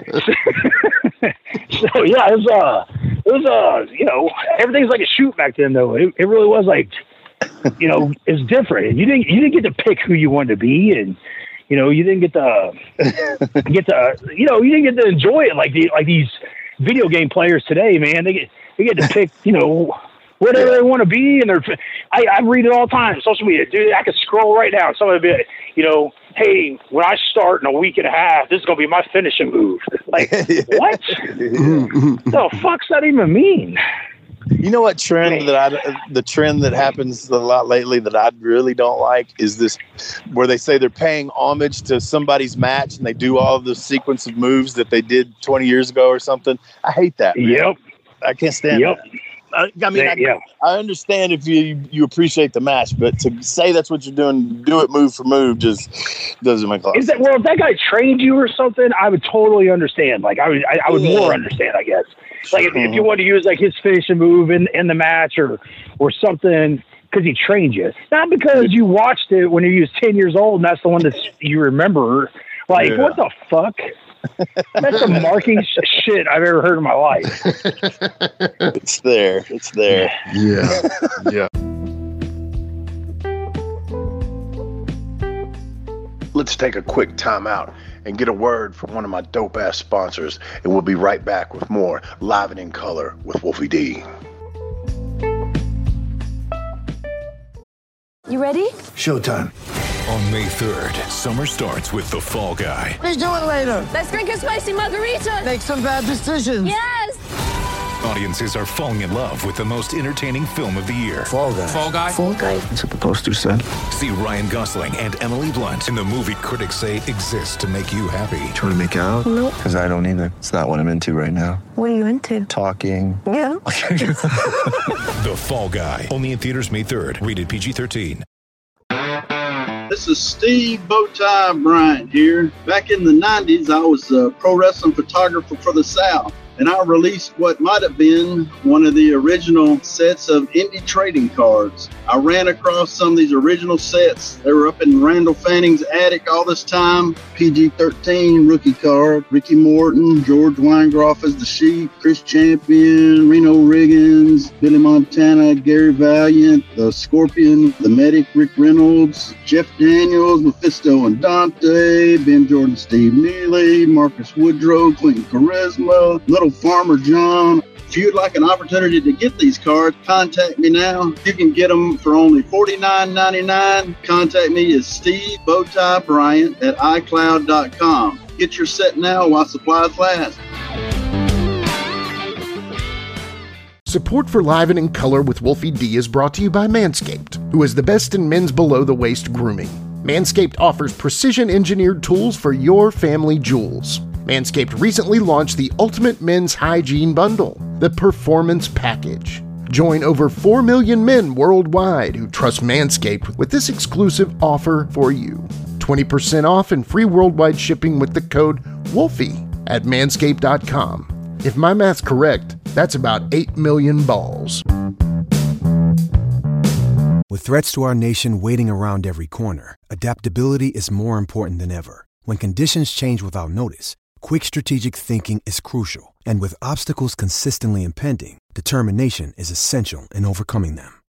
yeah, it was everything's like a shoot back then, though. It really was like, it's different. You didn't get to pick who you wanted to be, and, you didn't get to, you didn't get to enjoy it like these video game players today, man. They get to pick, whatever they want to be, and I read it all the time. Social media, dude, I could scroll right now. Somebody be like, hey, when I start in a week and a half, this is gonna be my finishing move. Like, what? The fuck's that even mean? You know what the trend that happens a lot lately that I really don't like is this, where they say they're paying homage to somebody's match and they do all of the sequence of moves that they did 20 years ago or something. I hate that. Man. Yep. I can't stand that. I understand if you appreciate the match, but to say that's what you're doing, do it move for move, just doesn't make a lot of sense. Well, if that guy trained you or something, I would totally understand. Like, I would more understand, I guess. Like, if you want to use like his finishing move in the match or something, because he trained you, not because you watched it when you was 10 years old and that's the one that you remember. Like, what the fuck? That's the marking shit I've ever heard in my life. It's there. Yeah. Let's take a quick time out and get a word from one of my dope ass sponsors, and we'll be right back with more Live and in Color with Wolfie D. You ready? Showtime. On May 3rd, summer starts with The Fall Guy. Let's do it later. Let's drink a spicy margarita. Make some bad decisions. Yes. Audiences are falling in love with the most entertaining film of the year. Fall Guy. Fall Guy? Fall Guy. That's what the poster said. See Ryan Gosling and Emily Blunt in the movie critics say exists to make you happy. Trying to make it out? Nope. Because I don't either. It's not what I'm into right now. What are you into? Talking. Yeah. The Fall Guy. Only in theaters May 3rd. Rated PG-13. This is Steve Bowtie Bryant here. Back in the 90s, I was a pro wrestling photographer for the South, and I released what might have been one of the original sets of indie trading cards. I ran across some of these original sets. They were up in Randall Fanning's attic all this time. PG-13 rookie card, Ricky Morton, George Weingroff as the Sheep, Chris Champion, Reno Riggins, Billy Montana, Gary Valiant, the Scorpion, the Medic, Rick Reynolds, Jeff Daniels, Mephisto and Dante, Ben Jordan, Steve Neely, Marcus Woodrow, Clinton Charisma, Little Farmer John. If you'd like an opportunity to get these cards, contact me now. You can get them for only $49.99. Contact me at Steve Bowtie Bryant at iCloud.com. Get your set now while supplies last. Support for Live and in Color with Wolfie D is brought to you by Manscaped, who is the best in men's below-the-waist grooming. Manscaped offers precision-engineered tools for your family jewels. Manscaped recently launched the Ultimate Men's Hygiene Bundle, the Performance Package. Join over 4 million men worldwide who trust Manscaped with this exclusive offer for you. 20% off and free worldwide shipping with the code WOLFIE at manscaped.com. If my math's correct, that's about 8 million balls. With threats to our nation waiting around every corner, adaptability is more important than ever. When conditions change without notice, quick strategic thinking is crucial. And with obstacles consistently impending, determination is essential in overcoming them.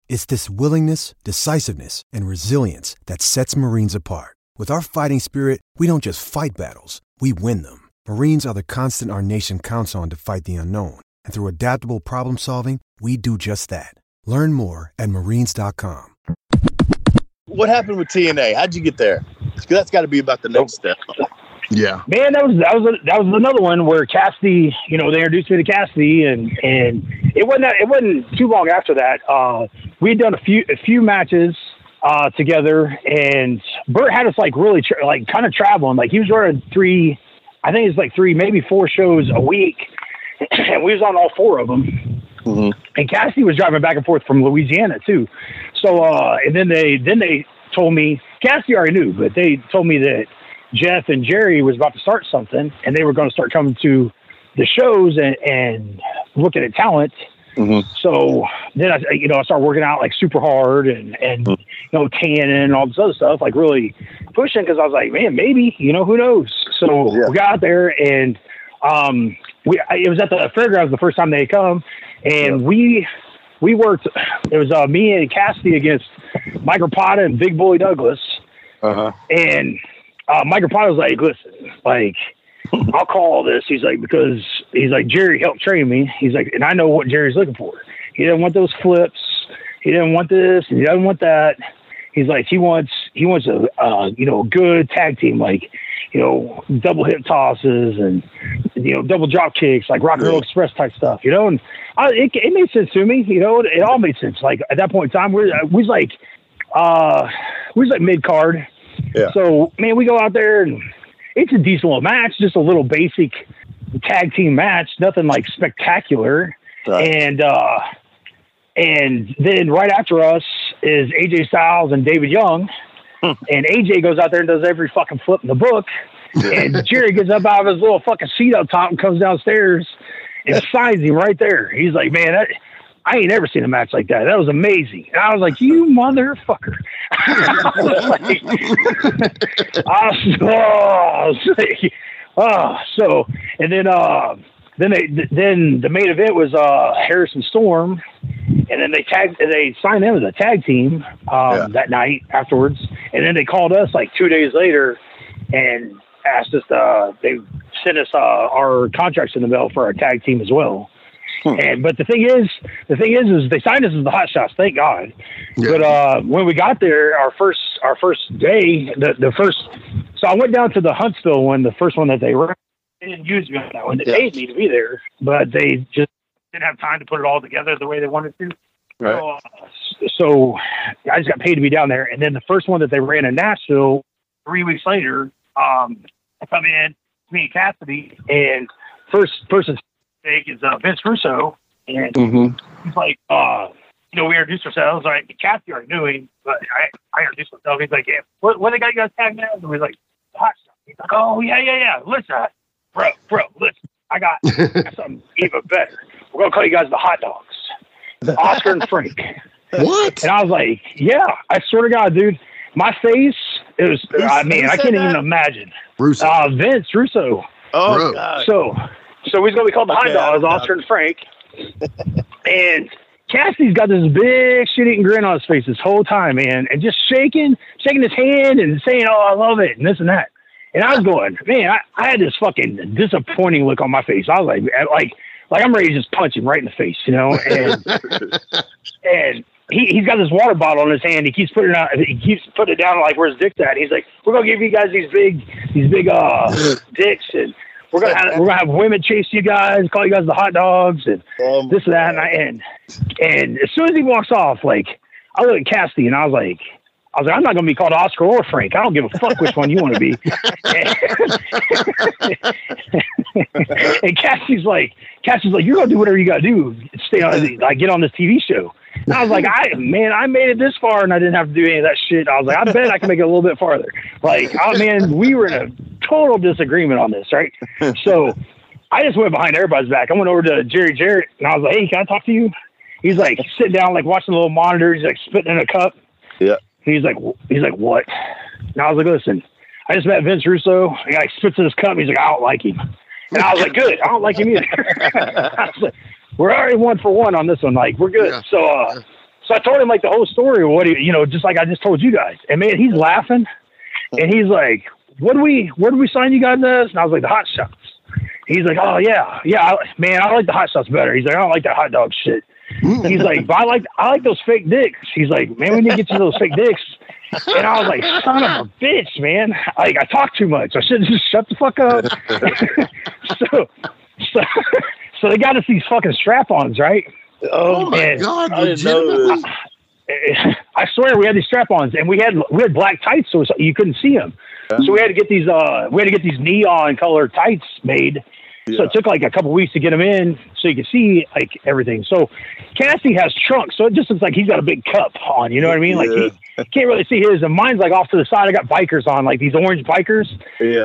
It's this willingness, decisiveness, and resilience that sets Marines apart. With our fighting spirit, we don't just fight battles, we win them. Marines are the constant our nation counts on to fight the unknown. And through adaptable problem solving, we do just that. Learn more at marines.com. What happened with TNA? How'd you get there? Because that's got to be about the next step. Yeah, man, that was another one where Cassidy, they introduced me to Cassidy, and it wasn't too long after that. We had done a few matches together, and Bert had us like really kind of traveling. Like he was running 3, maybe 4 shows a week, and we was on all 4 of them. Mm-hmm. And Cassidy was driving back and forth from Louisiana too. So and then they told me, Cassidy already knew, but they told me that Jeff and Jerry was about to start something, and they were going to start coming to the shows and looking at talent. Mm-hmm. So then I started working out like super hard and tanning and all this other stuff, like really pushing, because I was like, man, maybe, who knows? So we got out there, and it was at the fairgrounds the first time they had come, and we worked. It was me and Cassidy against Mike Rapata and Big Bully Douglas. Uh-huh. And Mike Rapata was like, listen, like, I'll call all this. He's like, because he's like, Jerry helped train me. He's like, and I know what Jerry's looking for. He didn't want those flips. He didn't want this. And he doesn't want that. He's like, he wants a good tag team, like, double hip tosses and, double drop kicks, like Rock and Roll Express type stuff, and it made sense to me. It all made sense. Like at that point in time, we was like mid card. Yeah. So man, we go out there and it's a decent little match, just a little basic tag team match, nothing like spectacular. Right. And then right after us is AJ Styles and David Young. And AJ goes out there and does every fucking flip in the book. And Jerry gets up out of his little fucking seat up top and comes downstairs and signs him right there. He's like, man, I ain't ever seen a match like that. That was amazing. And I was like, you motherfucker. Then the main event was Harrison Storm, and then they signed them as a tag team that night afterwards, and then they called us like 2 days later and asked us they sent us our contracts in the mail for our tag team as well. But the thing is they signed us as the Hot Shots, thank God. Yeah. But when we got there, our first day, so I went down to the Huntsville one, the first one that they ran. They didn't use me on that one. They paid me to be there, but they just didn't have time to put it all together the way they wanted to. Right. So I just got paid to be down there. And then the first one that they ran in Nashville 3 weeks later, I come in, me and Cassidy, and first person is Vince Russo, and he's like, we introduced ourselves. All right, Cassidy already knew him, but I introduced myself. He's like, yeah, what they got you guys tagged now? And we're like, Hot Shot. He's like, oh yeah. Listen, bro, listen, I got something even better. We're gonna call you guys the Hot Dogs, Oscar and Frank. What? And I was like, yeah, I swear to God, dude, my face, it was. I can't even imagine. Russo. Vince Russo. Oh, God. So he's gonna be called the Hot Dogs, Oscar and Frank. And Cassidy's got this big shit-eating grin on his face this whole time, man, and just shaking his hand and saying, "Oh, I love it," and this and that. And I was going, man, I had this fucking disappointing look on my face. I was like I'm ready to just punch him right in the face, And he's got this water bottle in his hand. He keeps putting it down like where his dick's at. He's like, we're gonna give you guys these big dicks, and we're gonna have women chase you guys, call you guys the Hot Dogs, and this and that. And as soon as he walks off, like I look at Cassidy and I was like, I'm not going to be called Oscar or Frank. I don't give a fuck which one you want to be. And Cassie's like, you're going to do whatever you got to do. Stay on, like, get on this TV show. And I was like, I made it this far and I didn't have to do any of that shit. I was like, I bet I can make it a little bit farther. Like, we were in a total disagreement on this, right? So I just went behind everybody's back. I went over to Jerry Jarrett and I was like, hey, can I talk to you? He's like sitting down, like watching the little monitor. He's like spitting in a cup. Yeah. He's like, what? And I was like, listen, I just met Vince Russo. And he like spits in his cup. He's like, I don't like him. And I was like, good. I don't like him either. I was like, we're already 1 for 1 on this one. Like, we're good. Yeah. So I told him like the whole story of what just like I just told you guys. And man, he's laughing, and he's like, "What do we sign you guys as?" And I was like, "The Hot Shots." He's like, "Oh yeah, man, I like the Hot Shots better." He's like, "I don't like that hot dog shit." He's like, "But I like those fake dicks." He's like, "Man, we need to get you those fake dicks." And I was like, "Son of a bitch, man! Like I talk too much. I should just shut the fuck up." So they got us these fucking strap-ons, right? Oh my God! I swear we had these strap-ons, and we had black tights, so you couldn't see them. So we had to get these neon color tights made. So it took like a couple weeks to get them in, so you could see like everything. So Cassie has trunks, so it just looks like he's got a big cup on. You know what I mean? Like he can't really see his, and mine's like off to the side. I got bikers on, like these orange bikers. Yeah.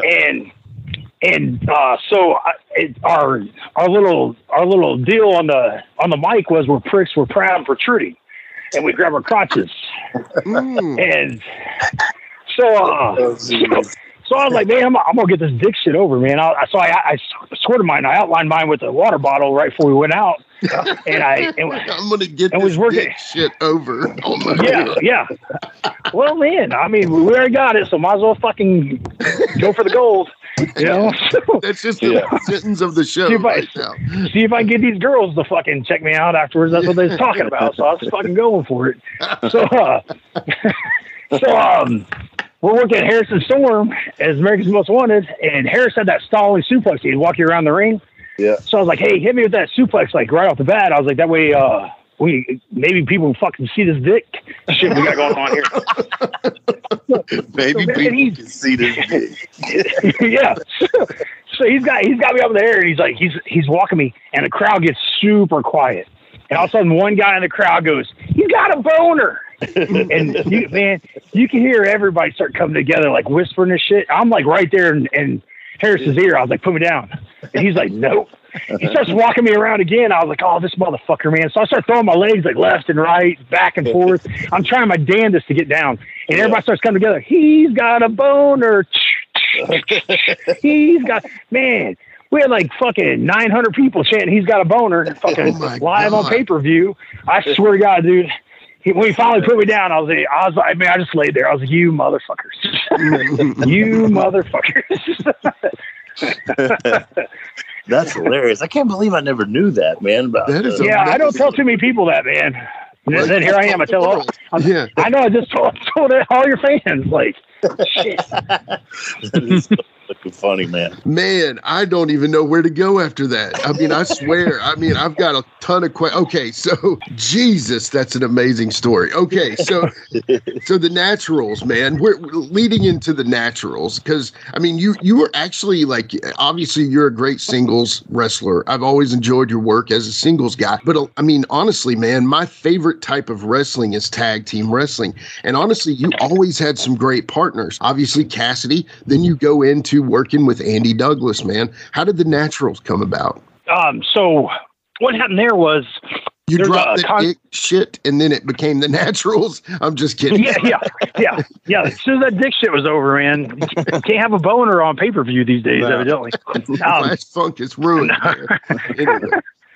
So our little deal on the mic was we're pricks, we're proud and protruding, and we grab our crotches. And so I was like, man, I'm gonna get this dick shit over, man. I squirted mine. I outlined mine with a water bottle right before we went out, and I'm gonna get this dick shit over. Oh my God. Yeah. Well, man, I mean, we already got it, so might as well fucking go for the gold. You know, that's just the sentence of the show. See if I can get these girls to fucking check me out afterwards. That's what they're talking about. So I was fucking going for it. So we're working at Harrison Storm as America's Most Wanted, and Harris had that stalling suplex. He'd walk you around the ring. Yeah. So I was like, hey, hit me with that suplex like right off the bat. I was like, that way maybe people fucking see this dick shit we got going on here. Maybe people can see this dick. Yeah. So he's got me up there, and he's walking me, and the crowd gets super quiet. And all of a sudden, one guy in the crowd goes, "You got a boner." And you can hear everybody start coming together, like whispering this shit. I'm like right there in Harris's ear. I was like, "Put me down." And he's like, "Nope." He starts walking me around again. I was like, "Oh, this motherfucker, man." So I start throwing my legs like left and right, back and forth. I'm trying my damnedest to get down. And everybody starts coming together. He's got a boner. Man, we had like fucking 900 people chanting, "He's got a boner," fucking live on pay-per-view. I swear to God, dude. When he finally put me down, I was like, man, I just laid there. I was like, "You motherfuckers." You motherfuckers. That's hilarious. I can't believe I never knew that, man. I don't tell too many people that, man. And then here I am. I tell all. I know. I just told all your fans, like, shit. That is fucking funny, man. Man, I don't even know where to go after that. I mean, I swear. I mean, I've got a ton of questions. Okay, so Jesus, that's an amazing story. Okay, so the Naturals, man. We're leading into the Naturals because I mean, you were actually like, obviously, you're a great singles wrestler. I've always enjoyed your work as a singles guy. But I mean, honestly, man, my favorite type of wrestling is tag team wrestling. And honestly, you always had some great partners. Obviously, Cassidy. Then you go into working with Andy Douglas, man. How did the Naturals come about? So what happened there was you dropped the dick shit and then it became the Naturals. I'm just kidding. Yeah. As soon as that dick shit was over, man, you can't have a boner on pay-per-view these days, evidently. Flash Funk is ruined. Anyway.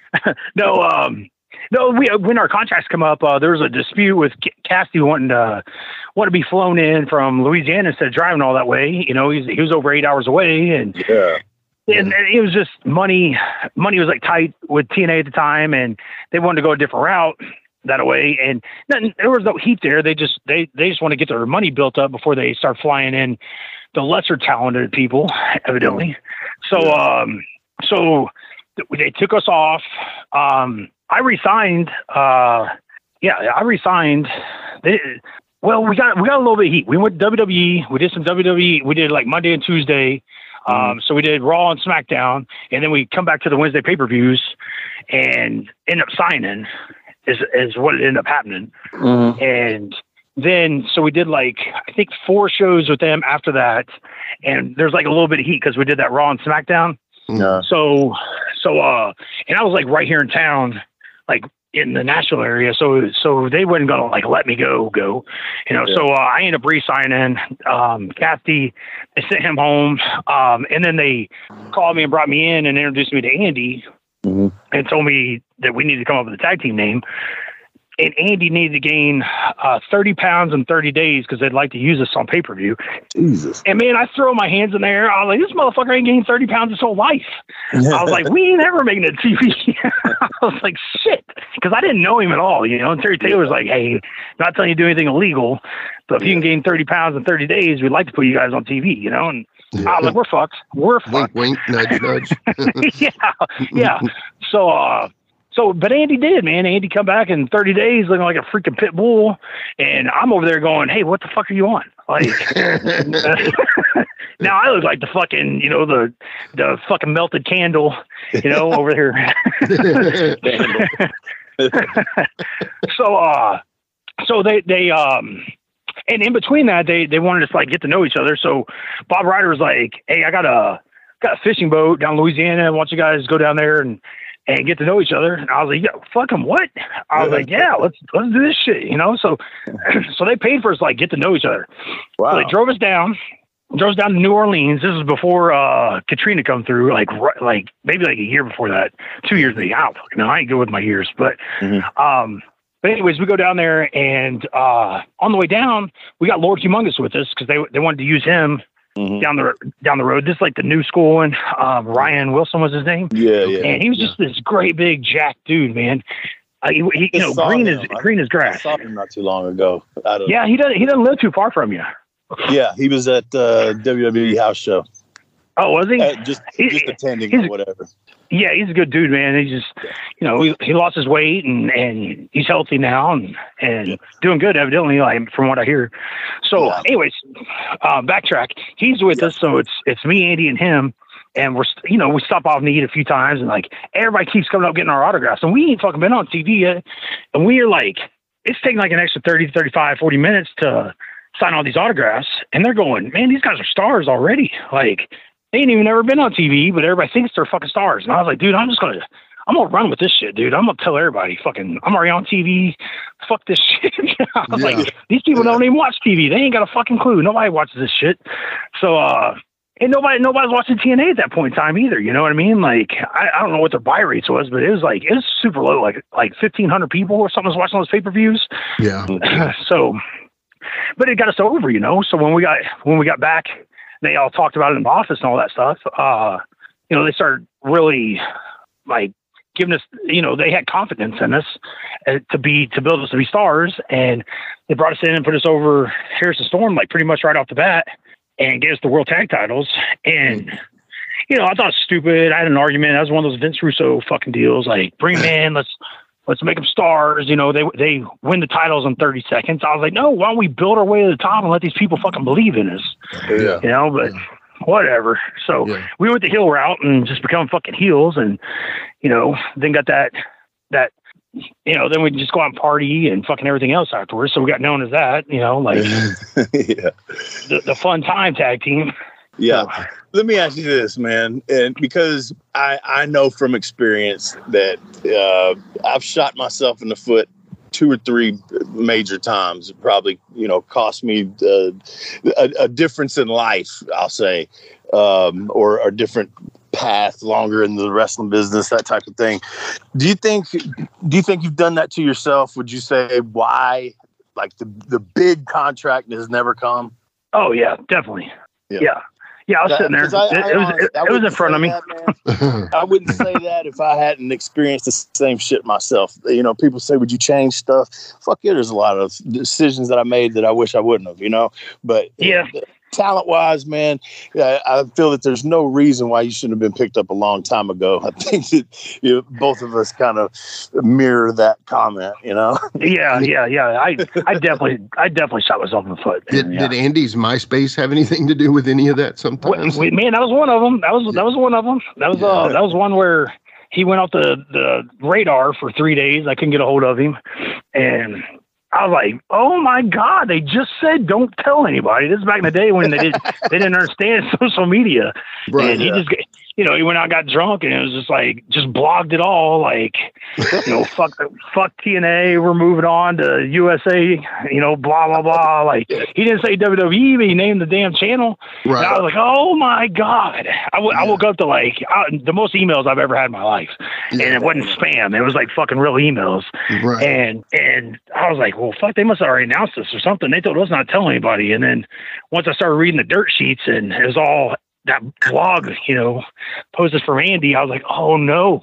No, when our contracts come up, there was a dispute with Cassidy wanting to be flown in from Louisiana instead of driving all that way. You know, he was over 8 hours away, and it was just money. Money was like tight with TNA at the time, and they wanted to go a different route that way. And there was no heat there. They just want to get their money built up before they start flying in the lesser talented people, evidently. So they took us off. I resigned. I resigned. We got a little bit of heat. We went to WWE. We did some WWE. We did like Monday and Tuesday. So we did Raw and SmackDown, and then we come back to the Wednesday pay-per-views and end up signing is what ended up happening. Mm-hmm. And then, so we did like, I think 4 shows with them after that. And there's like a little bit of heat because we did that Raw and SmackDown. Yeah. So, and I was like right here in town, like in the Nashville area. So they wasn't going to like let me go, you know? Yeah. So I ended up re-signing, Kathy, they sent him home. And then they called me and brought me in and introduced me to Andy, mm-hmm. and told me that we needed to come up with a tag team name. and Andy needed to gain 30 pounds in 30 days because they'd like to use this on pay-per-view. Jesus. And man, I throw my hands in there. I was like, this motherfucker ain't gained 30 pounds his whole life. I was like, we ain't ever making it TV. I was like, shit. Because I didn't know him at all, you know. And Terry Taylor's like, hey, not telling you to do anything illegal, but if you can gain 30 pounds in 30 days, we'd like to put you guys on TV, you know. And I was like, we're fucked. We're fucked. Wink, wink, nudge, nudge. yeah. So, but Andy did, man. Andy come back in 30 days looking like a freaking pit bull. And I'm over there going, hey, what the fuck are you on? Like, now I look like the fucking, you know, the fucking melted candle, you know, over here. So they and in between that, they wanted us to like get to know each other. So Bob Ryder was like, hey, I got a fishing boat down in Louisiana. I want you guys to go down there and get to know each other. And I was like, yeah, fucking what? I was like, yeah, let's do this shit, you know? So they paid for us to like get to know each other. Wow. So they drove us down to New Orleans. This was before Katrina come through, like maybe like a year before that, 2 years maybe. I don't fucking know. I ain't good with my years, but but anyways, we go down there, and on the way down, we got Lord Humongous with us because they wanted to use him down the road. This is like the new school one. Ryan Wilson was his name. Yeah. And he was just this great big jack dude, man. He you know, green is grass. I saw him not too long ago. He doesn't live too far from you. Yeah, he was at WWE house show. Oh, was he? Just attending or whatever. Yeah, he's a good dude, man. He's just, you know, he lost his weight and he's healthy now and doing good, evidently, like from what I hear. So, anyways, backtrack. He's with us, so it's me, Andy, and him, and we stop off and eat a few times, and like everybody keeps coming up getting our autographs, and we ain't fucking been on TV yet, and we are like, it's taking like an extra 30, 35, 40 minutes to sign all these autographs, and they're going, man, these guys are stars already, like. They ain't even ever been on TV, but everybody thinks they're fucking stars. And I was like, dude, I'm gonna run with this shit, dude. I'm gonna tell everybody, fucking, I'm already on TV. Fuck this shit. I was like, these people don't even watch TV. They ain't got a fucking clue. Nobody watches this shit. So, and nobody's watching TNA at that point in time either. You know what I mean? Like, I don't know what their buy rates was, but it was super low. Like 1,500 people or something was watching those pay-per-views. Yeah. So, but it got us over, you know. So when we got back. They all talked about it in the office and all that stuff. You know, they started really like giving us, you know, they had confidence in us to build us to be stars. And they brought us in and put us over Harrison Storm, like pretty much right off the bat, and gave us the world tag titles. And, you know, I thought it was stupid. I had an argument. That was one of those Vince Russo fucking deals. Like, bring them in. Let's make them stars. You know, they win the titles in 30 seconds. I was like, no, why don't we build our way to the top and let these people fucking believe in us? Yeah. You know, but whatever. So we went the heel route and just become fucking heels, and, you know, then got that, you know, then we just go out and party and fucking everything else afterwards. So we got known as that, you know, like the fun time tag team. Yeah. So, let me ask you this, man, and because I know from experience that I've shot myself in the foot 2 or 3 major times. It probably, you know, cost me a difference in life, I'll say, or a different path, longer in the wrestling business, that type of thing. Do you think you've done that to yourself? Would you say why, like the big contract has never come? Oh yeah, definitely. Yeah. Yeah, I was sitting there. It was in front of me. That, I wouldn't say that if I hadn't experienced the same shit myself. You know, people say, would you change stuff? Fuck yeah, there's a lot of decisions that I made that I wish I wouldn't have, you know? But talent-wise, man, I feel that there's no reason why you shouldn't have been picked up a long time ago. I think that both of us kind of mirror that comment, you know? Yeah. I definitely shot myself in the foot. Did Andy's MySpace have anything to do with any of that sometimes? Man, that was one of them. That was one of them. That was one where he went off the radar for 3 days. I couldn't get a hold of him. And I was like, oh my God, they just said don't tell anybody. This is back in the day when they didn't understand social media. Right, and you know, he went out, got drunk, and it was just like, just blogged it all. Like, you know, fuck TNA. We're moving on to USA, you know, blah, blah, blah. Like, he didn't say WWE, but he named the damn channel. Right. And I was like, oh my God. I woke up to like the most emails I've ever had in my life. And it wasn't spam. It was like fucking real emails. Right. And I was like, well, fuck, they must have already announced this or something. They told us not to tell anybody. And then once I started reading the dirt sheets and it was all that blog, you know, posted from Andy, I was like, oh no.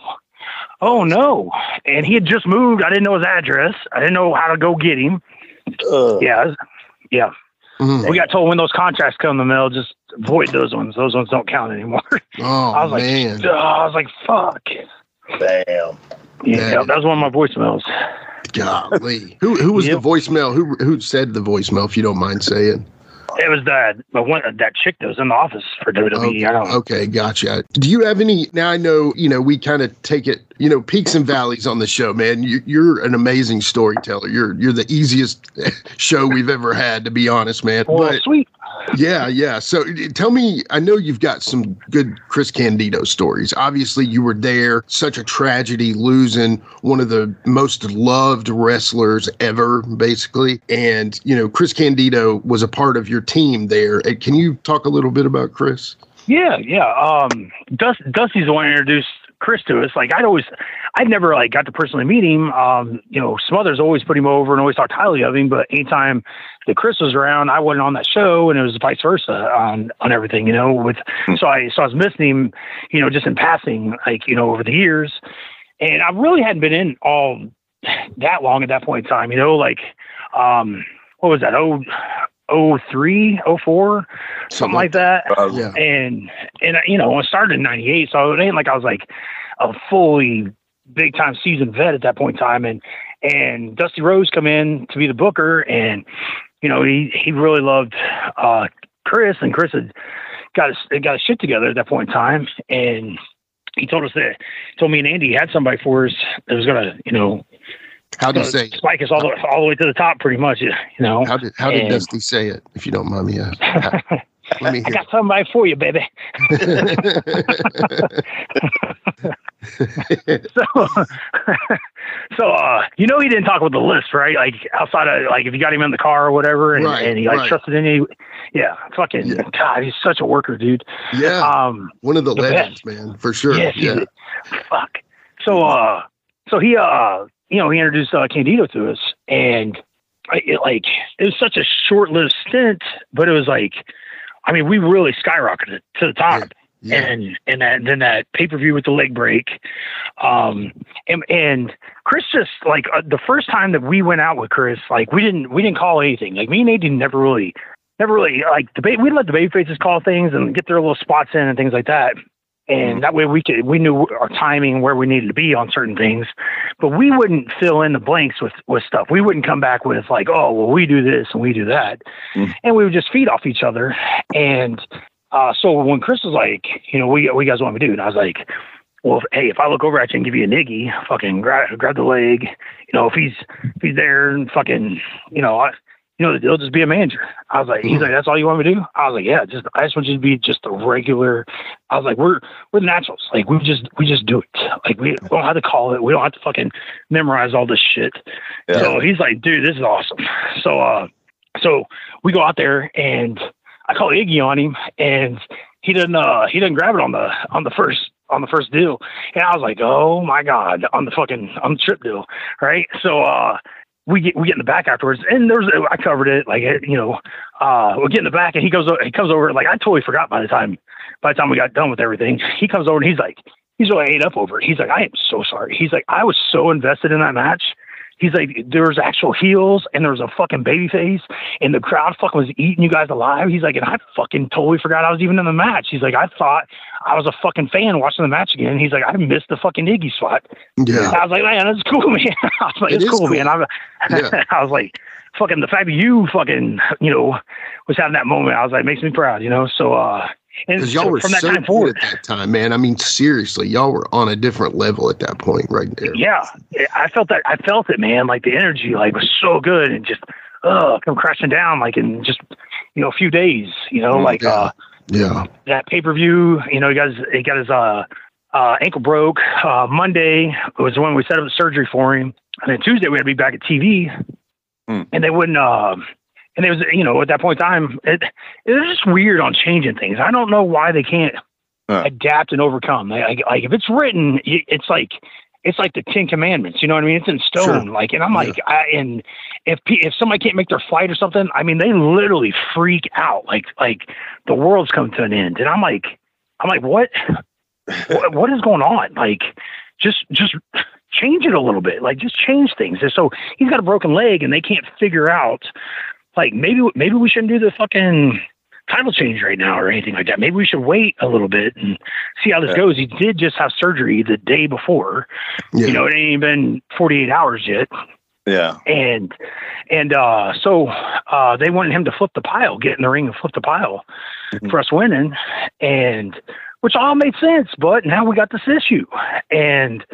And he had just moved. I didn't know his address. I didn't know how to go get him. Yeah. Mm-hmm. We got told when those contracts come in the mail, just avoid those ones. Those ones don't count anymore. Oh, I was man. Like, I was like, fuck. Damn. Yeah, that was one of my voicemails. Golly. Who was the voicemail? Who said the voicemail, if you don't mind saying? It was that chick that was in the office for WWE. Okay, gotcha. Do you have any? Now I know, you know, we kind of take it, you know, peaks and valleys on the show, man. You're an amazing storyteller. You're the easiest show we've ever had, to be honest, man. Well, but, sweet. Yeah. So tell me, I know you've got some good Chris Candido stories. Obviously, you were there. Such a tragedy, losing one of the most loved wrestlers ever, basically. And, you know, Chris Candido was a part of your team there. Can you talk a little bit about Chris? Yeah. Dusty's the one who introduced Chris to us. Like, I'd never like got to personally meet him. You know, Smothers always put him over and always talked highly of him, but anytime that Chris was around, I wasn't on that show, and it was vice versa on everything, you know, so I was missing him, you know, just in passing, like, you know, over the years. And I really hadn't been in all that long at that point in time, you know, like, what was that? 03, 04, something like that. Yeah. And, you know, I started in 98. So it ain't like I was like a fully big time seasoned vet at that point in time. And Dusty Rhodes come in to be the booker, and, you know, he really loved, Chris, and Chris had got his shit together at that point in time. And he told me and Andy had somebody for us that was going to, you know, how did he say spike us all the way to the top, pretty much, you know. How did Dusty say it, if you don't mind me asking? Let me hear. I got somebody for you, baby. So, you know, he didn't talk with the list, right? Like, outside of, like, if you got him in the car or whatever, and he like trusted in you. Yeah, God, he's such a worker, dude. Yeah, one of the legends, best. Man, for sure. Yeah. Fuck. So he you know, he introduced Candido to us, and it was such a short-lived stint, but it was like, I mean, we really skyrocketed to the top. Yeah. And then that pay-per-view with the leg break. And Chris just like the first time that we went out with Chris, like we didn't call anything. Like, me and Nate never really like we'd let the babyfaces call things and get their little spots in and things like that. And that way we knew our timing, where we needed to be on certain things, but we wouldn't fill in the blanks with stuff. We wouldn't come back with like, oh, well, we do this and we do that. And we would just feed off each other. And, so when Chris was like, you know, what you guys want me to do? And I was like, well, hey, if I look over at you and give you a niggy, fucking grab the leg, you know, if he's there and fucking, you know, he'll just be a manager. I was like, he's like, that's all you want me to do? I was like, yeah, I just want you to be just a regular. I was like, we're the naturals. Like, we just do it. Like, we don't have to call it. We don't have to fucking memorize all this shit. Yeah. So he's like, dude, this is awesome. So we go out there, and I call Iggy on him, and he doesn't grab it on the first deal. And I was like, oh my God, on the trip deal. Right. So, we get in the back afterwards, and I covered it, like, you know, we get in the back, and he comes over, like, I totally forgot by the time we got done with everything. He comes over, and he's really ate up over it. He's like, I am so sorry. He's like, I was so invested in that match. He's like, there was actual heels, and there was a fucking baby face, and the crowd fucking was eating you guys alive. He's like, and I fucking totally forgot I was even in the match. He's like, I thought I was a fucking fan watching the match again. He's like, I missed the fucking Iggy spot. Yeah. I was like, man, that's cool, man. I was like, it's cool, man. I was like, fucking the fact that you fucking, you know, was having that moment, I was like, makes me proud, you know? So, because y'all were from that time forward at that time, man. I mean, seriously, y'all were on a different level at that point, right there. Yeah, I felt it, man. Like, the energy, like, was so good, and just come crashing down, like, in just, you know, a few days. You know, Yeah. That pay-per-view, he got his ankle broke. Monday was when we set up the surgery for him. And then Tuesday we had to be back at TV. And they wouldn't, and it was, at that point in time, it was just weird on changing things. I don't know why they can't adapt and overcome. Like if it's written, it's like the 10 Commandments, you know what I mean? It's in stone. Sure. And I'm like, and if somebody can't make their flight or something, I mean, they literally freak out. Like the world's come to an end. And I'm like, what is going on? Like, just change it a little bit. Like, just change things. And so he's got a broken leg and they can't figure out, like, maybe we shouldn't do the fucking title change right now or anything like that. Maybe we should wait a little bit and see how this goes. He did just have surgery the day before. Yeah. It ain't even been 48 hours yet. Yeah. And so they wanted him to flip the pile, get in the ring and flip the pile for us winning. And which all made sense, but now we got this issue. And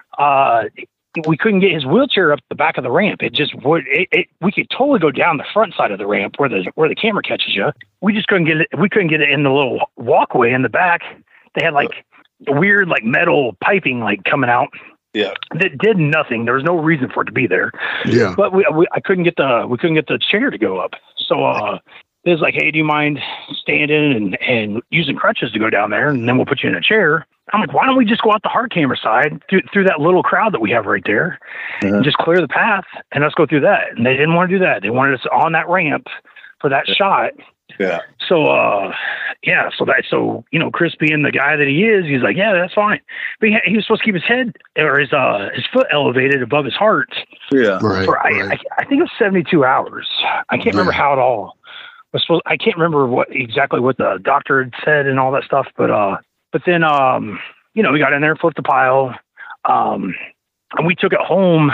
we couldn't get his wheelchair up the back of the ramp. It just would. We could totally go down the front side of the ramp where the camera catches you. We just couldn't get it. We couldn't get it in the little walkway in the back. They had like weird metal piping coming out. Yeah, that did nothing. There was no reason for it to be there. Yeah, but we couldn't get the chair to go up. So it was like, hey, do you mind standing and using crutches to go down there, and then we'll put you in a chair. I'm like, why don't we just go out the hard camera side through that little crowd that we have right there and just clear the path and let's go through that. And they didn't want to do that. They wanted us on that ramp for that shot. Yeah. So, so Chris being the guy that he is, he's like, yeah, that's fine. But he was supposed to keep his head or his foot elevated above his heart. Yeah. For, I think it was 72 hours. I can't remember how it all was supposed. I can't remember exactly what the doctor had said and all that stuff, but then, we got in there, flipped the pile, and we took it home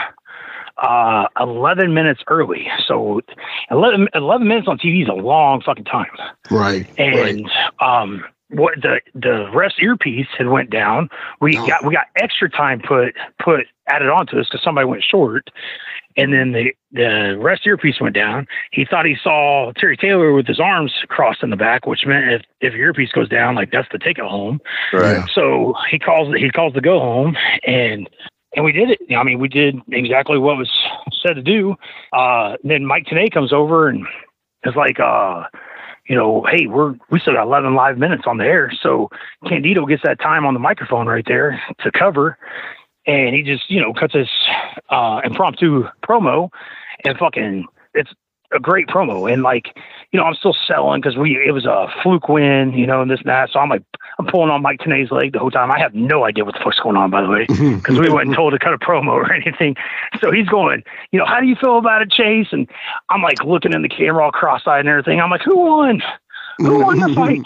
11 minutes early. So 11 minutes on TV is a long fucking time. Right. And what the rest earpiece had went down. We got extra time put added onto us because somebody went short. And then the rest earpiece went down. He thought he saw Terry Taylor with his arms crossed in the back, which meant if your earpiece goes down, that's the ticket home. Right. So he calls the go home, and we did it. I mean, we did exactly what was said to do. Then Mike Tenay comes over and is like, hey, we still got 11 live minutes on the air. So Candido gets that time on the microphone right there to cover. And he just, cuts his impromptu promo, and fucking, it's a great promo. And I'm still selling because it was a fluke win, and this and that. So I'm pulling on Mike Tenay's leg the whole time. I have no idea what the fuck's going on, by the way, because we wasn't told to cut a promo or anything. So he's going, how do you feel about it, Chase? And I'm looking in the camera all cross-eyed and everything. I'm like, who won? Who won the fight?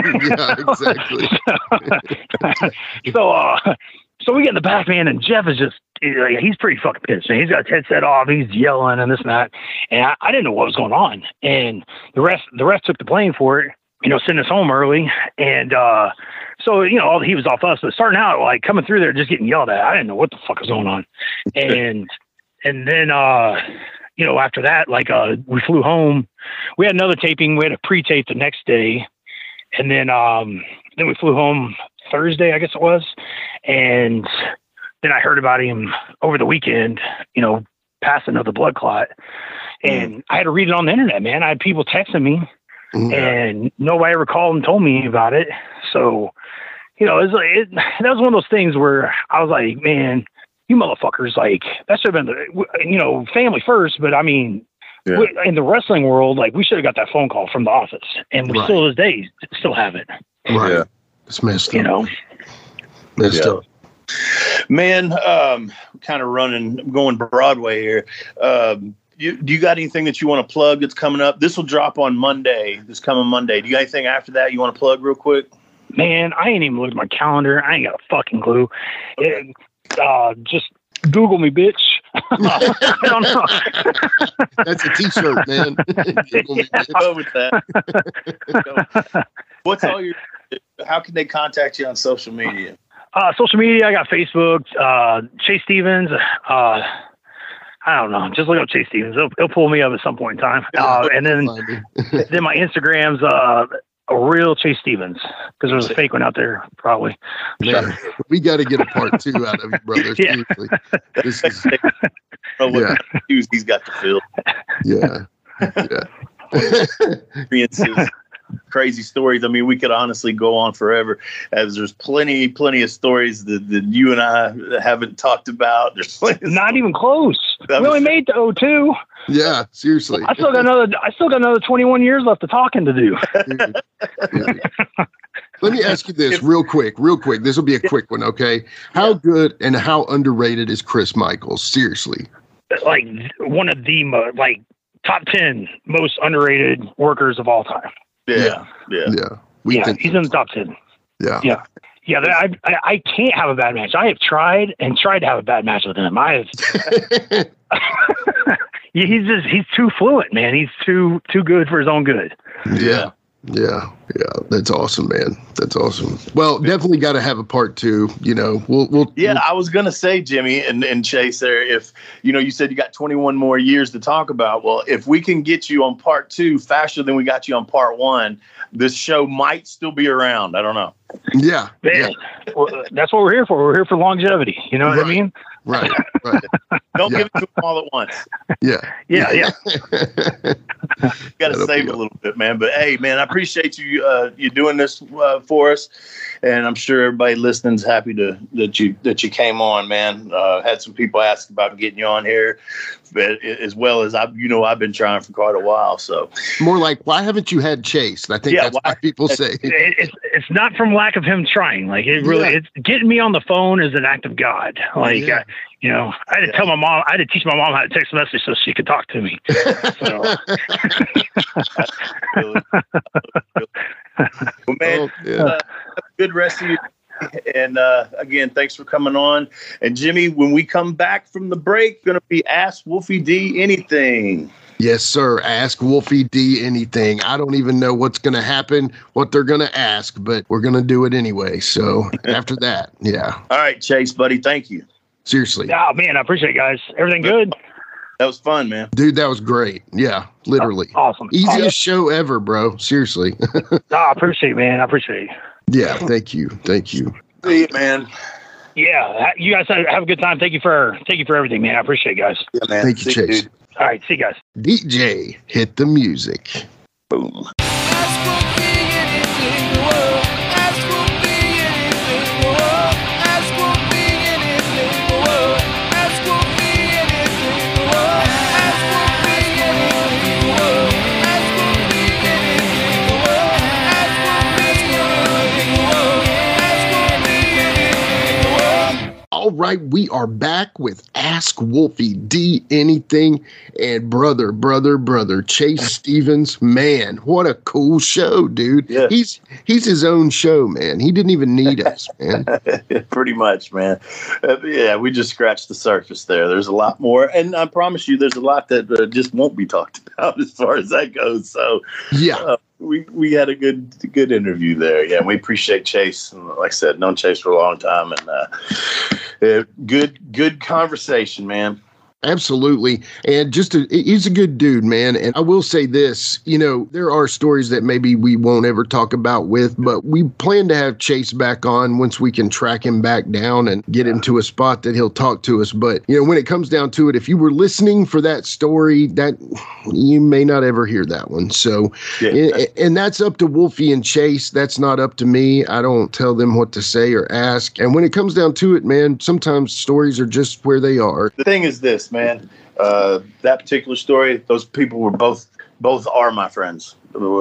Yeah, exactly. So we get in the back, man, and Jeff is just, he's pretty fucking pissed. Man. He's got his headset off, he's yelling and this and that. And I didn't know what was going on. And the rest took the blame for it, sending us home early. And so, all the heat was off us. But starting out, coming through there, just getting yelled at. I didn't know what the fuck was going on. And then, after that, we flew home. We had another taping. We had a pre-tape the next day. And then we flew home Thursday, I guess it was. And then I heard about him over the weekend, passing of the blood clot. And I had to read it on the internet, man. I had people texting me and nobody ever called and told me about it. So, that was one of those things where I was like, man, you motherfuckers, that should have been family first. But I mean, in the wrestling world, we should have got that phone call from the office, and we still to this day still have it. Right. Yeah. It's messed up. Messed up. Man, kind of going Broadway here. Do you got anything that you want to plug that's coming up? This will drop on Monday, this coming Monday. Do you got anything after that you want to plug real quick? Man, I ain't even looked at my calendar. I ain't got a fucking clue. Just Google me, bitch. I don't know. That's a t-shirt, man. Go with that. What's all how can they contact you on social media? Social media, I got Facebook, Chase Stevens. I don't know. Just look up Chase Stevens. He'll pull me up at some point in time. And then my Instagram's a real Chase Stevens, because there's a fake one out there, probably. Man, we got to get a part 2 out of you, brother. Yeah. Seriously. This is, What shoes he's got to fill. Yeah. Experiences, crazy stories. I mean, we could honestly go on forever, as there's plenty of stories that you and I haven't talked about. There's plenty. Not even close. We only made to 02. Yeah, seriously. I still got another 21 years left of talking to do. Dude. Let me ask you this real quick. This will be a quick one, okay? How good and how underrated is Chris Michaels? Seriously. Like one of the top 10 most underrated workers of all time. Yeah. He's in the top 10. Yeah. I can't have a bad match. I have tried to have a bad match with him. He's too fluent, man. He's too good for his own good. Yeah. That's awesome, man. That's awesome. Well, definitely got to have a part 2. We'll. I was gonna say, Jimmy and Chase, there. If you said you got 21 more years to talk about. Well, if we can get you on part 2 faster than we got you on part 1, this show might still be around. I don't know. Yeah. Well, that's what we're here for. We're here for longevity. You know what I mean? Right. Don't give it to them all at once. Yeah. Got to save a little bit, man. But hey, man, I appreciate you doing this for us, and I'm sure everybody listening's happy that you came on, man. Had some people ask about getting you on here, but as well as I've been trying for quite a while. So more like, why haven't you had Chase? I think that's why people say it's not from lack of him trying. Like it really, it's getting me on the phone is an act of God. Like I had to tell my mom, I had to teach my mom how to text a message so she could talk to me. So. Well, man, good rest of you. And again, thanks for coming on. And Jimmy, when we come back from the break, going to be Ask Wolfie D Anything. Yes, sir. Ask Wolfie D anything. I don't even know what's going to happen, what they're going to ask, but we're going to do it anyway. So after that, All right, Chase, buddy. Thank you. Seriously. Oh, man, I appreciate it, guys. Everything good? That was fun, man. Dude, that was great. Yeah, literally. Awesome. Easiest show ever, bro. Seriously. I appreciate it, man. I appreciate it. Yeah, thank you. See you, man. Yeah, you guys have a good time. Thank you for everything, man. I appreciate it, guys. Yeah, man. Thank you, Chase. Dude. All right, see you guys. DJ, hit the music. Boom. All right, we are back with Ask Wolfie D Anything, and brother, Chase Stevens. Man, what a cool show, dude. Yeah. He's his own show, man. He didn't even need us, man. Pretty much, man. We just scratched the surface there. There's a lot more, and I promise you, there's a lot that just won't be talked about as far as that goes. So, we had a good interview there. Yeah, we appreciate Chase. Like I said, known Chase for a long time, and good conversation, man. Absolutely. And he's a good dude, man. And I will say this, there are stories that maybe we won't ever talk about but we plan to have Chase back on once we can track him back down and get him to a spot that he'll talk to us. But, when it comes down to it, if you were listening for that story, that you may not ever hear that one. So, and that's up to Wolfie and Chase. That's not up to me. I don't tell them what to say or ask. And when it comes down to it, man, sometimes stories are just where they are. The thing is this, man, that particular story, those people were both are my friends.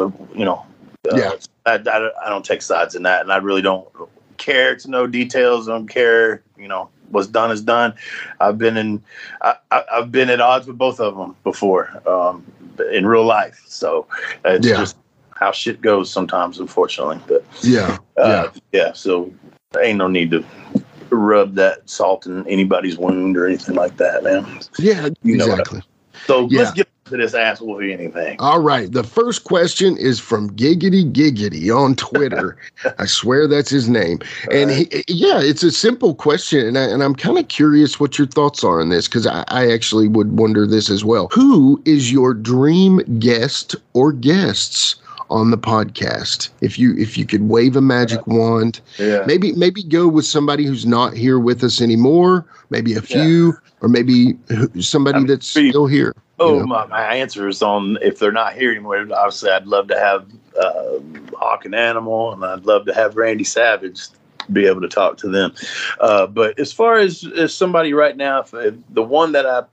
I don't take sides in that, and I really don't care to know details. I don't care, what's done is done. I've been at odds with both of them before, in real life. So it's just how shit goes sometimes, unfortunately. But so there ain't no need to rub that salt in anybody's wound or anything like that, man. Yeah, exactly. Let's get to this Ask Wolfie Anything. All right. The first question is from Giggity on Twitter. I swear that's his name. And it's a simple question. And I'm kind of curious what your thoughts are on this, because I actually would wonder this as well. Who is your dream guest or guests on the podcast. If you could wave a magic wand, maybe go with somebody who's not here with us anymore, maybe a few, or maybe somebody that's still here. My answer is on if they're not here anymore. Obviously, I'd love to have Hawk and Animal, and I'd love to have Randy Savage, be able to talk to them. But as far as somebody right now, if the one that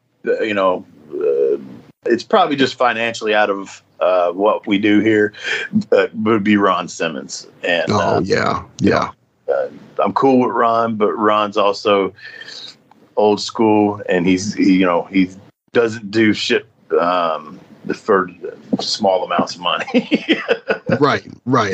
it's probably just financially out of what we do here, would be Ron Simmons. And I'm cool with Ron, but Ron's also old school, and he doesn't do shit for small amounts of money. Right.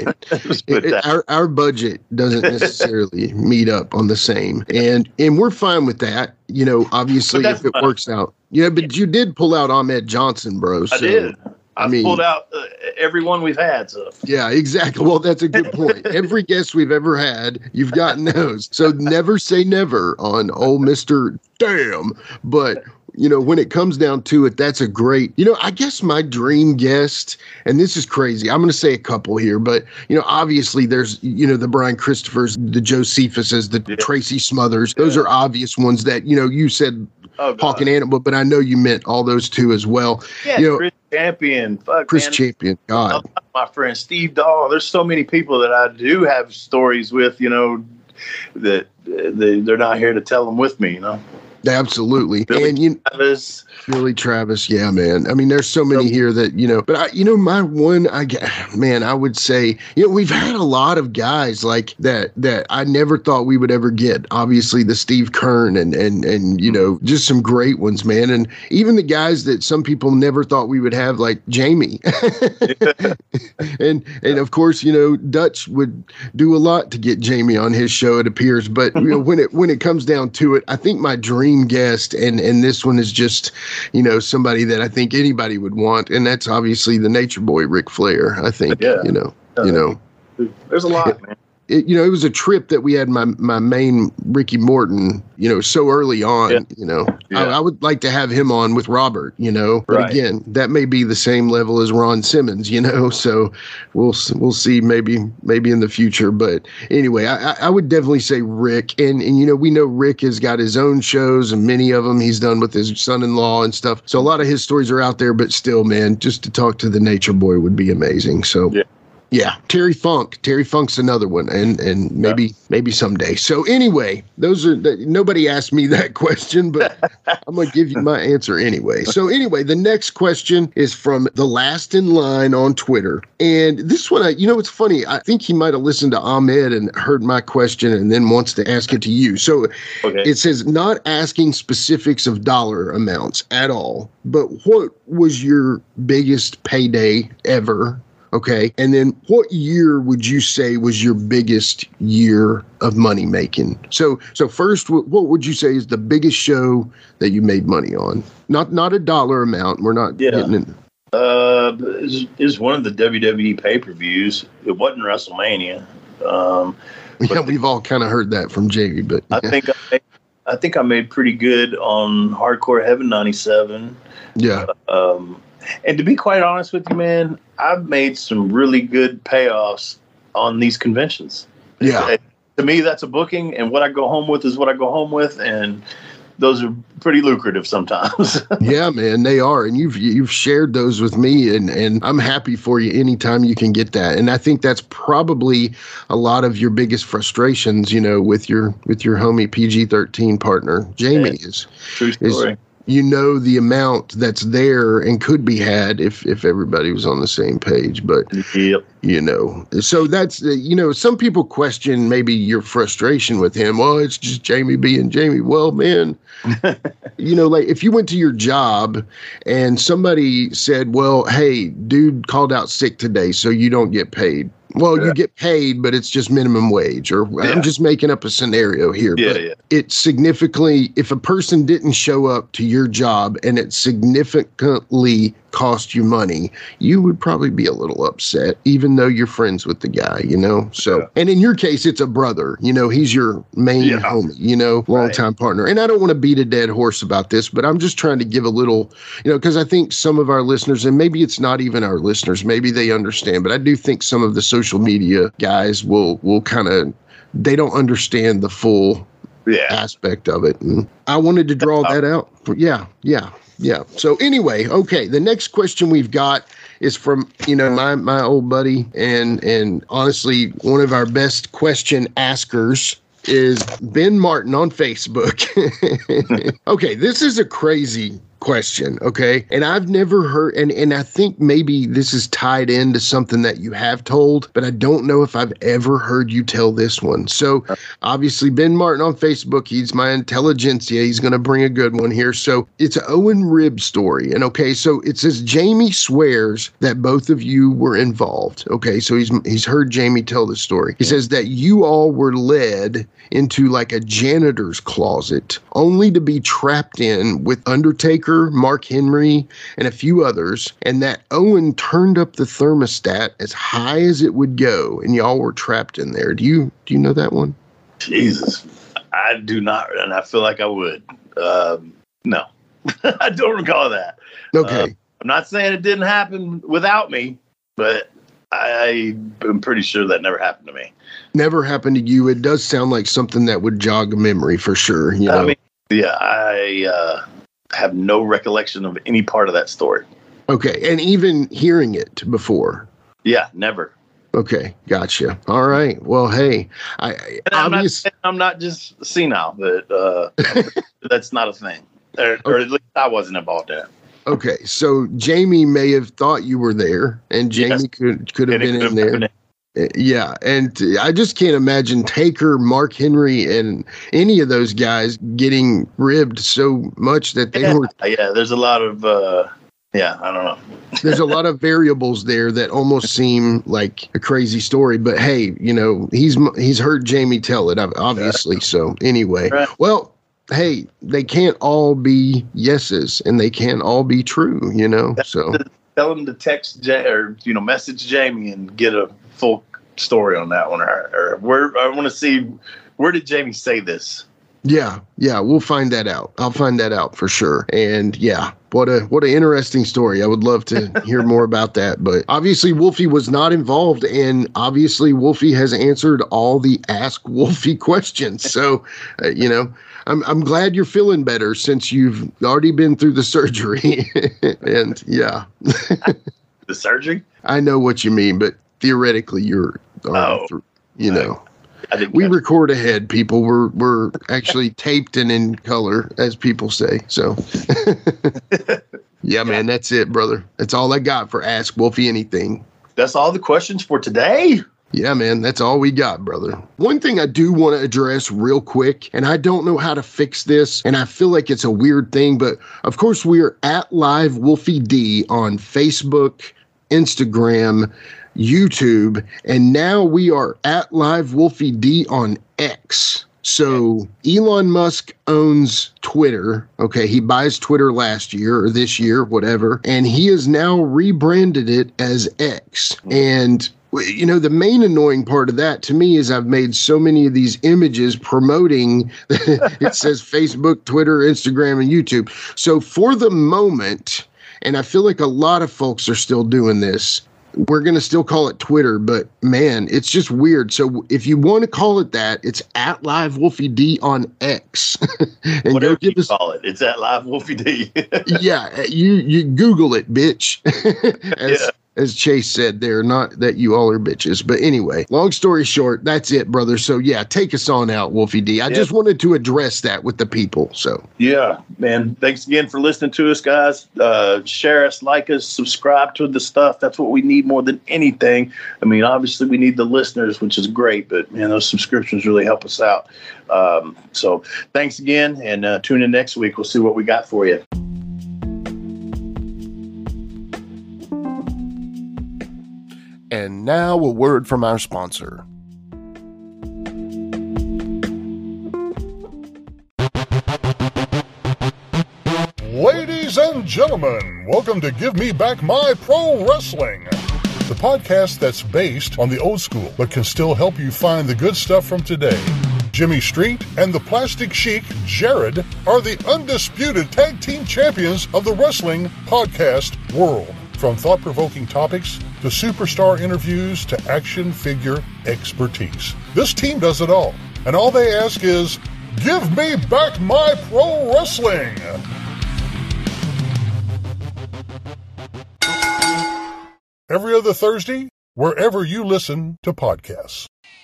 Our budget doesn't necessarily meet up on the same, and we're fine with that. Obviously, if it works out. Yeah, but you did pull out Ahmed Johnson, bro. So, I did. I pulled out everyone we've had. So. Yeah, exactly. Well, that's a good point. Every guest we've ever had, you've gotten those. So never say never on old Mr. Damn. But when it comes down to it, that's a great, I guess my dream guest, and this is crazy, I'm going to say a couple here, but, obviously there's, the Brian Christophers, the Josephus, the Tracy Smothers. Those are obvious ones that, you said Hawk and Animal, but I know you meant all those two as well. Yeah, Chris Champion. Champion, God. My friend Steve Dahl. There's so many people that I do have stories with, that they're not here to tell them with me, Absolutely. Billy Travis. Yeah, man. I mean, there's so many here that, but my one, I would say, we've had a lot of guys like that I never thought we would ever get. Obviously the Steve Kern and just some great ones, man. And even the guys that some people never thought we would have, like Jamie. and of course, Dutch would do a lot to get Jamie on his show, it appears. But when it comes down to it, I think my dream guest, and this one is just, somebody that I think anybody would want, and that's obviously the Nature Boy, Ric Flair. I think, there's a lot, man. It was a trip that we had my main Ricky Morton, so early on, I would like to have him on with Robert, but again, that may be the same level as Ron Simmons, so we'll see maybe in the future. But anyway, I would definitely say Rick, and we know Rick has got his own shows, and many of them he's done with his son-in-law and stuff. So a lot of his stories are out there, but still, man, just to talk to the Nature Boy would be amazing. So yeah, Terry Funk. Terry Funk's another one, and maybe someday. So anyway, those are nobody asked me that question, but I'm gonna give you my answer anyway. So anyway, the next question is from The Last in Line on Twitter, and this one, it's funny. I think he might have listened to Ahmed and heard my question, and then wants to ask it to you. So It says, not asking specifics of dollar amounts at all, but what was your biggest payday ever? Okay. And then what year would you say was your biggest year of money making? So first, what would you say is the biggest show that you made money on? Not a dollar amount. We're not getting in. It was one of the WWE pay-per-views. It wasn't WrestleMania. We've all kind of heard that from Jamie, but I think I made pretty good on Hardcore Heaven 97. Yeah. And to be quite honest with you, man, I've made some really good payoffs on these conventions. Yeah. To me, that's a booking, and what I go home with is what I go home with, and those are pretty lucrative sometimes. Yeah, man, they are. And you've shared those with me, and I'm happy for you anytime you can get that. And I think that's probably a lot of your biggest frustrations, with your homie PG-13 partner, Jamie, is true story. The amount that's there and could be had if everybody was on the same page. But, so that's, some people question maybe your frustration with him. Well, it's just Jamie being Jamie. Well, man, like if you went to your job and somebody said, well, hey, dude called out sick today, so you don't get paid. Well, you get paid, but it's just minimum wage, or I'm just making up a scenario here. But it's significantly, if a person didn't show up to your job and it significantly cost you money, you would probably be a little upset, even though you're friends with the guy, you know? So, and in your case, it's a brother, you know, he's your main homie, you know, longtime partner. And I don't want to beat a dead horse about this, but I'm just trying to give a little, you know, because I think some of our listeners, and maybe it's not even our listeners, maybe they understand, but I do think some of the social media guys will kind of, they don't understand the full aspect of it. And I wanted to draw that out. Yeah. So anyway, okay, the next question we've got is from, you know, my old buddy and honestly, one of our best question askers is Ben Martin on Facebook. Okay, this is a crazy question, okay? And I've never heard, and I think maybe this is tied into something that you have told, but I don't know if I've ever heard you tell this one. So obviously Ben Martin on Facebook, he's my intelligentsia. He's going to bring a good one here. So it's an Owen Ribb story. And okay, so it says Jamie swears that both of you were involved. Okay, so he's heard Jamie tell this story. He says that you all were led into like a janitor's closet only to be trapped in with Undertaker, Mark Henry, and a few others, and that Owen turned up the thermostat as high as it would go, and y'all were trapped in there. Do you know that one? Jesus, I do not, and I feel like I would. No, I don't recall that. Okay. I'm not saying it didn't happen without me, but I'm pretty sure that never happened to me. Never happened to you. It does sound like something that would jog a memory for sure. You know? I mean, yeah, I have no recollection of any part of that story. Okay, and even hearing it before? Yeah, never. Okay, gotcha. All right. Well, hey, I'm not just senile, but that's not a thing, or at least I wasn't involved in it. Okay, so Jamie may have thought you were there, and Jamie could have been in there. Yeah, and I just can't imagine Taker, Mark Henry, and any of those guys getting ribbed so much that they were. Yeah, there's a lot of, I don't know. There's a lot of variables there that almost seem like a crazy story. But hey, you know, he's heard Jamie tell it, obviously. So anyway, well, hey, they can't all be yeses, and they can't all be true, you know. So tell them to text or message Jamie and get a full story on that one, or where I want to see where did Jamie say this. Yeah, we'll find that out. I'll find that out for sure. And yeah, what an interesting story. I would love to hear more about that. But obviously Wolfie was not involved, and obviously Wolfie has answered all the Ask Wolfie questions. So I'm glad you're feeling better since you've already been through the surgery. And yeah. The surgery? I know what you mean, but theoretically you're through, know. We record ahead, people. We're actually taped and in color, as people say. So yeah, man, that's it, brother. That's all I got for Ask Wolfie Anything. That's all the questions for today? Yeah, man, that's all we got, brother. One thing I do want to address real quick, and I don't know how to fix this, and I feel like it's a weird thing, but of course we are at Live Wolfie D on Facebook, Instagram, YouTube, and now we are at Live Wolfie D on X. So Elon Musk owns Twitter. Okay, he buys Twitter last year or this year, whatever, and he has now rebranded it as X. And the main annoying part of that to me is I've made so many of these images promoting, it says Facebook, Twitter, Instagram, and YouTube. So for the moment, and I feel like a lot of folks are still doing this, we're going to still call it Twitter, but man, it's just weird. So if you want to call it that, it's at Live Wolfie D on X. And whatever you call it, it's at Live Wolfie D. Yeah, you Google it, bitch. As Chase said there, not that you all are bitches. But anyway, long story short, that's it, brother. So yeah, take us on out, Wolfie D. I just wanted to address that with the people. So yeah, man. Thanks again for listening to us, guys. Share us, like us, subscribe to the stuff. That's what we need more than anything. I mean, obviously we need the listeners, which is great, but man, those subscriptions really help us out. So thanks again, and tune in next week. We'll see what we got for you. And now a word from our sponsor. Ladies Ladies and gentlemen, welcome to Give Me Back My Pro Wrestling, the podcast that's based on the old school but can still help you find the good stuff from today. Jimmy Street and the Plastic Sheik, Jared, are the undisputed tag team champions of the wrestling podcast world. From thought-provoking topics to superstar interviews to action figure expertise. This team does it all, and all they ask is, give me back my pro wrestling! Every other Thursday, wherever you listen to podcasts.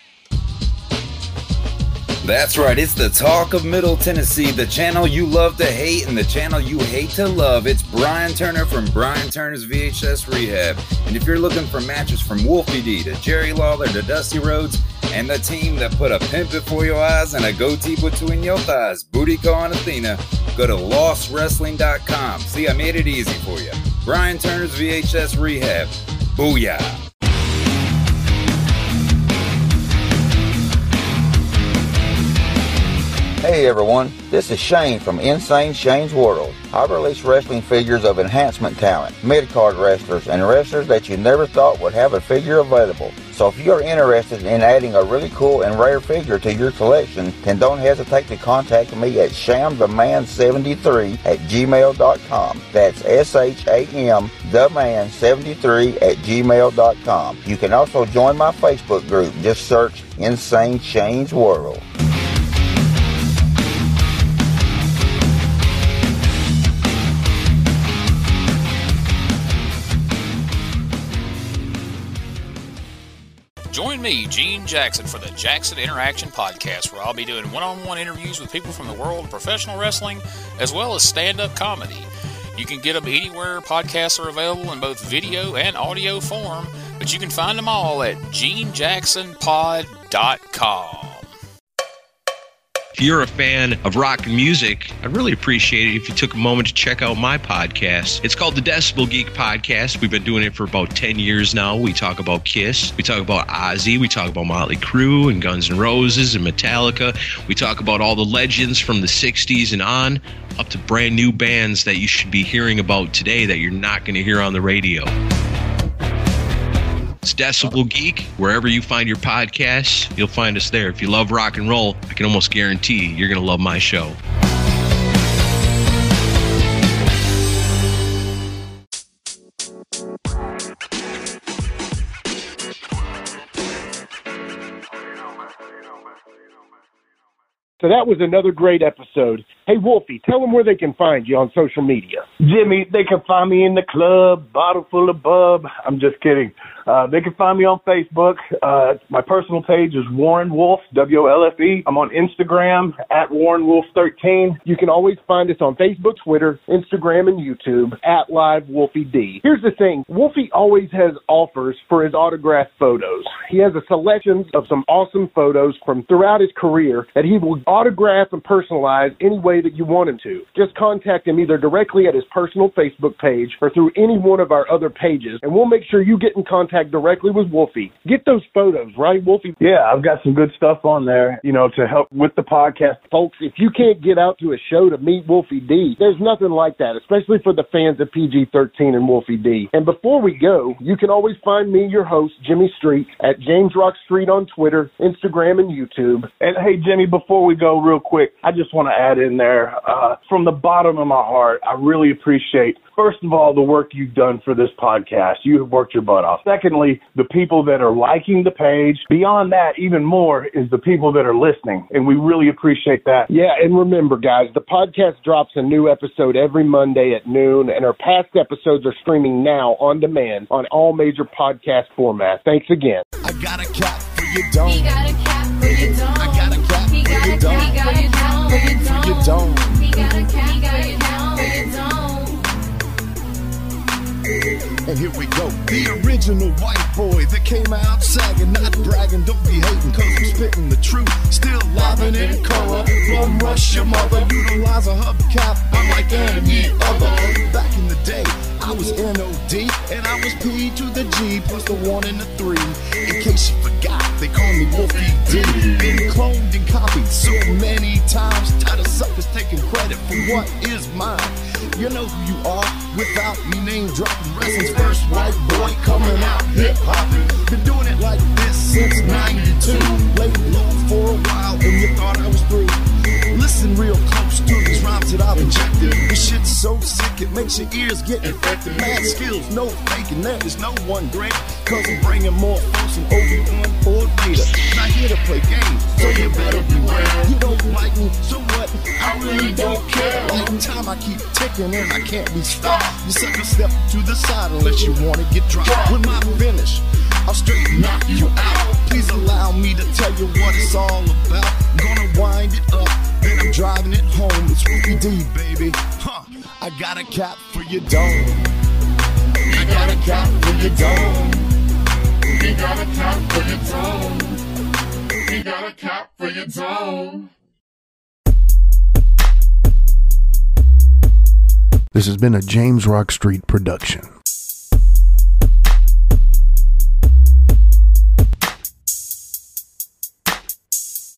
That's right, it's the Talk of Middle Tennessee, the channel you love to hate and the channel you hate to love. It's Brian Turner from Brian Turner's VHS Rehab. And if you're looking for matches from Wolfie D to Jerry Lawler to Dusty Rhodes and the team that put a pimp before your eyes and a goatee between your thighs, Booty Call and Athena, go to lostwrestling.com. See, I made it easy for you. Brian Turner's VHS Rehab. Booyah. Hey everyone, this is Shane from Insane Shane's World. I release wrestling figures of enhancement talent, mid-card wrestlers, and wrestlers that you never thought would have a figure available. So if you're interested in adding a really cool and rare figure to your collection, then don't hesitate to contact me at shamtheman73@gmail.com. That's SHAMtheman73@gmail.com. You can also join my Facebook group. Just search Insane Shane's World. Join me, Gene Jackson, for the Jackson Interaction Podcast, where I'll be doing one-on-one interviews with people from the world of professional wrestling, as well as stand-up comedy. You can get them anywhere podcasts are available in both video and audio form, but you can find them all at GeneJacksonPod.com. If you're a fan of rock music, I'd really appreciate it if you took a moment to check out my podcast. It's called the Decibel Geek Podcast. We've been doing it for about 10 years now. We talk about Kiss. We talk about Ozzy. We talk about Motley Crue and Guns N' Roses and Metallica. We talk about all the legends from the 60s and on, up to brand new bands that you should be hearing about today that you're not going to hear on the radio. It's Decibel Geek. Wherever you find your podcasts, you'll find us there. If you love rock and roll, I can almost guarantee you're going to love my show. So that was another great episode. Hey, Wolfie, tell them where they can find you on social media. Jimmy, they can find me in the club, bottle full of bub. I'm just kidding. They can find me on Facebook. My personal page is Warren Wolf, WOLFE. I'm on Instagram at WarrenWolf13. You can always find us on Facebook, Twitter, Instagram, and YouTube at LiveWolfieD. Here's the thing. Wolfie always has offers for his autographed photos. He has a selection of some awesome photos from throughout his career that he will autograph and personalize any way that you want him to. Just contact him either directly at his personal Facebook page or through any one of our other pages, and we'll make sure you get in contact directly with Wolfie. Get those photos, right, Wolfie? Yeah, I've got some good stuff on there, to help with the podcast. Folks, if you can't get out to a show to meet Wolfie D, there's nothing like that, especially for the fans of PG-13 and Wolfie D. And before we go, you can always find me, your host, Jimmy Street, at James Rock Street on Twitter, Instagram, and YouTube. And hey, Jimmy, before we go real quick, I just want to add in there, from the bottom of my heart, I really appreciate, first of all, the work you've done for this podcast. You have worked your butt off. Secondly, the people that are liking the page. Beyond that, even more, is the people that are listening, and we really appreciate that. Yeah, and remember, guys, the podcast drops a new episode every Monday at noon, and our past episodes are streaming now on demand on all major podcast formats. Thanks again. I got a cap for your dome. He got a cap for your dome. I got a cap for your dome. He got a cap for your dome. He got a cap for your dome. And here we go. The original white boy that came out sagging, not bragging, don't be hating, cause I'm spitting the truth. Still livin' in color, from rush your mother, utilize a hubcap, unlike any other. Back in the day, I was N-O-D, and I was P to the G, plus the 1 and the 3. In case you forgot, they call me Wolfie D. Been cloned and copied so many times. Tired of suckers taking credit for what is mine. You know who you are without me name dropping. Wrestling's first white boy coming out hip hop. Been doing it like this since 92. Laid low for a while and you thought I was through. Listen real close to these rhymes that I've injected. This shit's so sick it makes your ears get infected. Mad skills, no faking, there is no one great. Cause I'm bringing more folks than Obi-Wan or Vader. Not here to play games, so you better beware. You don't like me, so what? I really don't care. Like time I keep ticking and I can't be stopped. You sucker step to the side unless you wanna get dropped. With my finish, I'll straight knock you out. Please allow me to tell you what it's all about. I'm gonna wind it up, then I'm driving it home. It's Wolfie D, baby. Huh. I got a cap for your dome. I got a cap for your dome. We got a cap for your dome. We got a cap for your dome. This has been a James Rock Street production.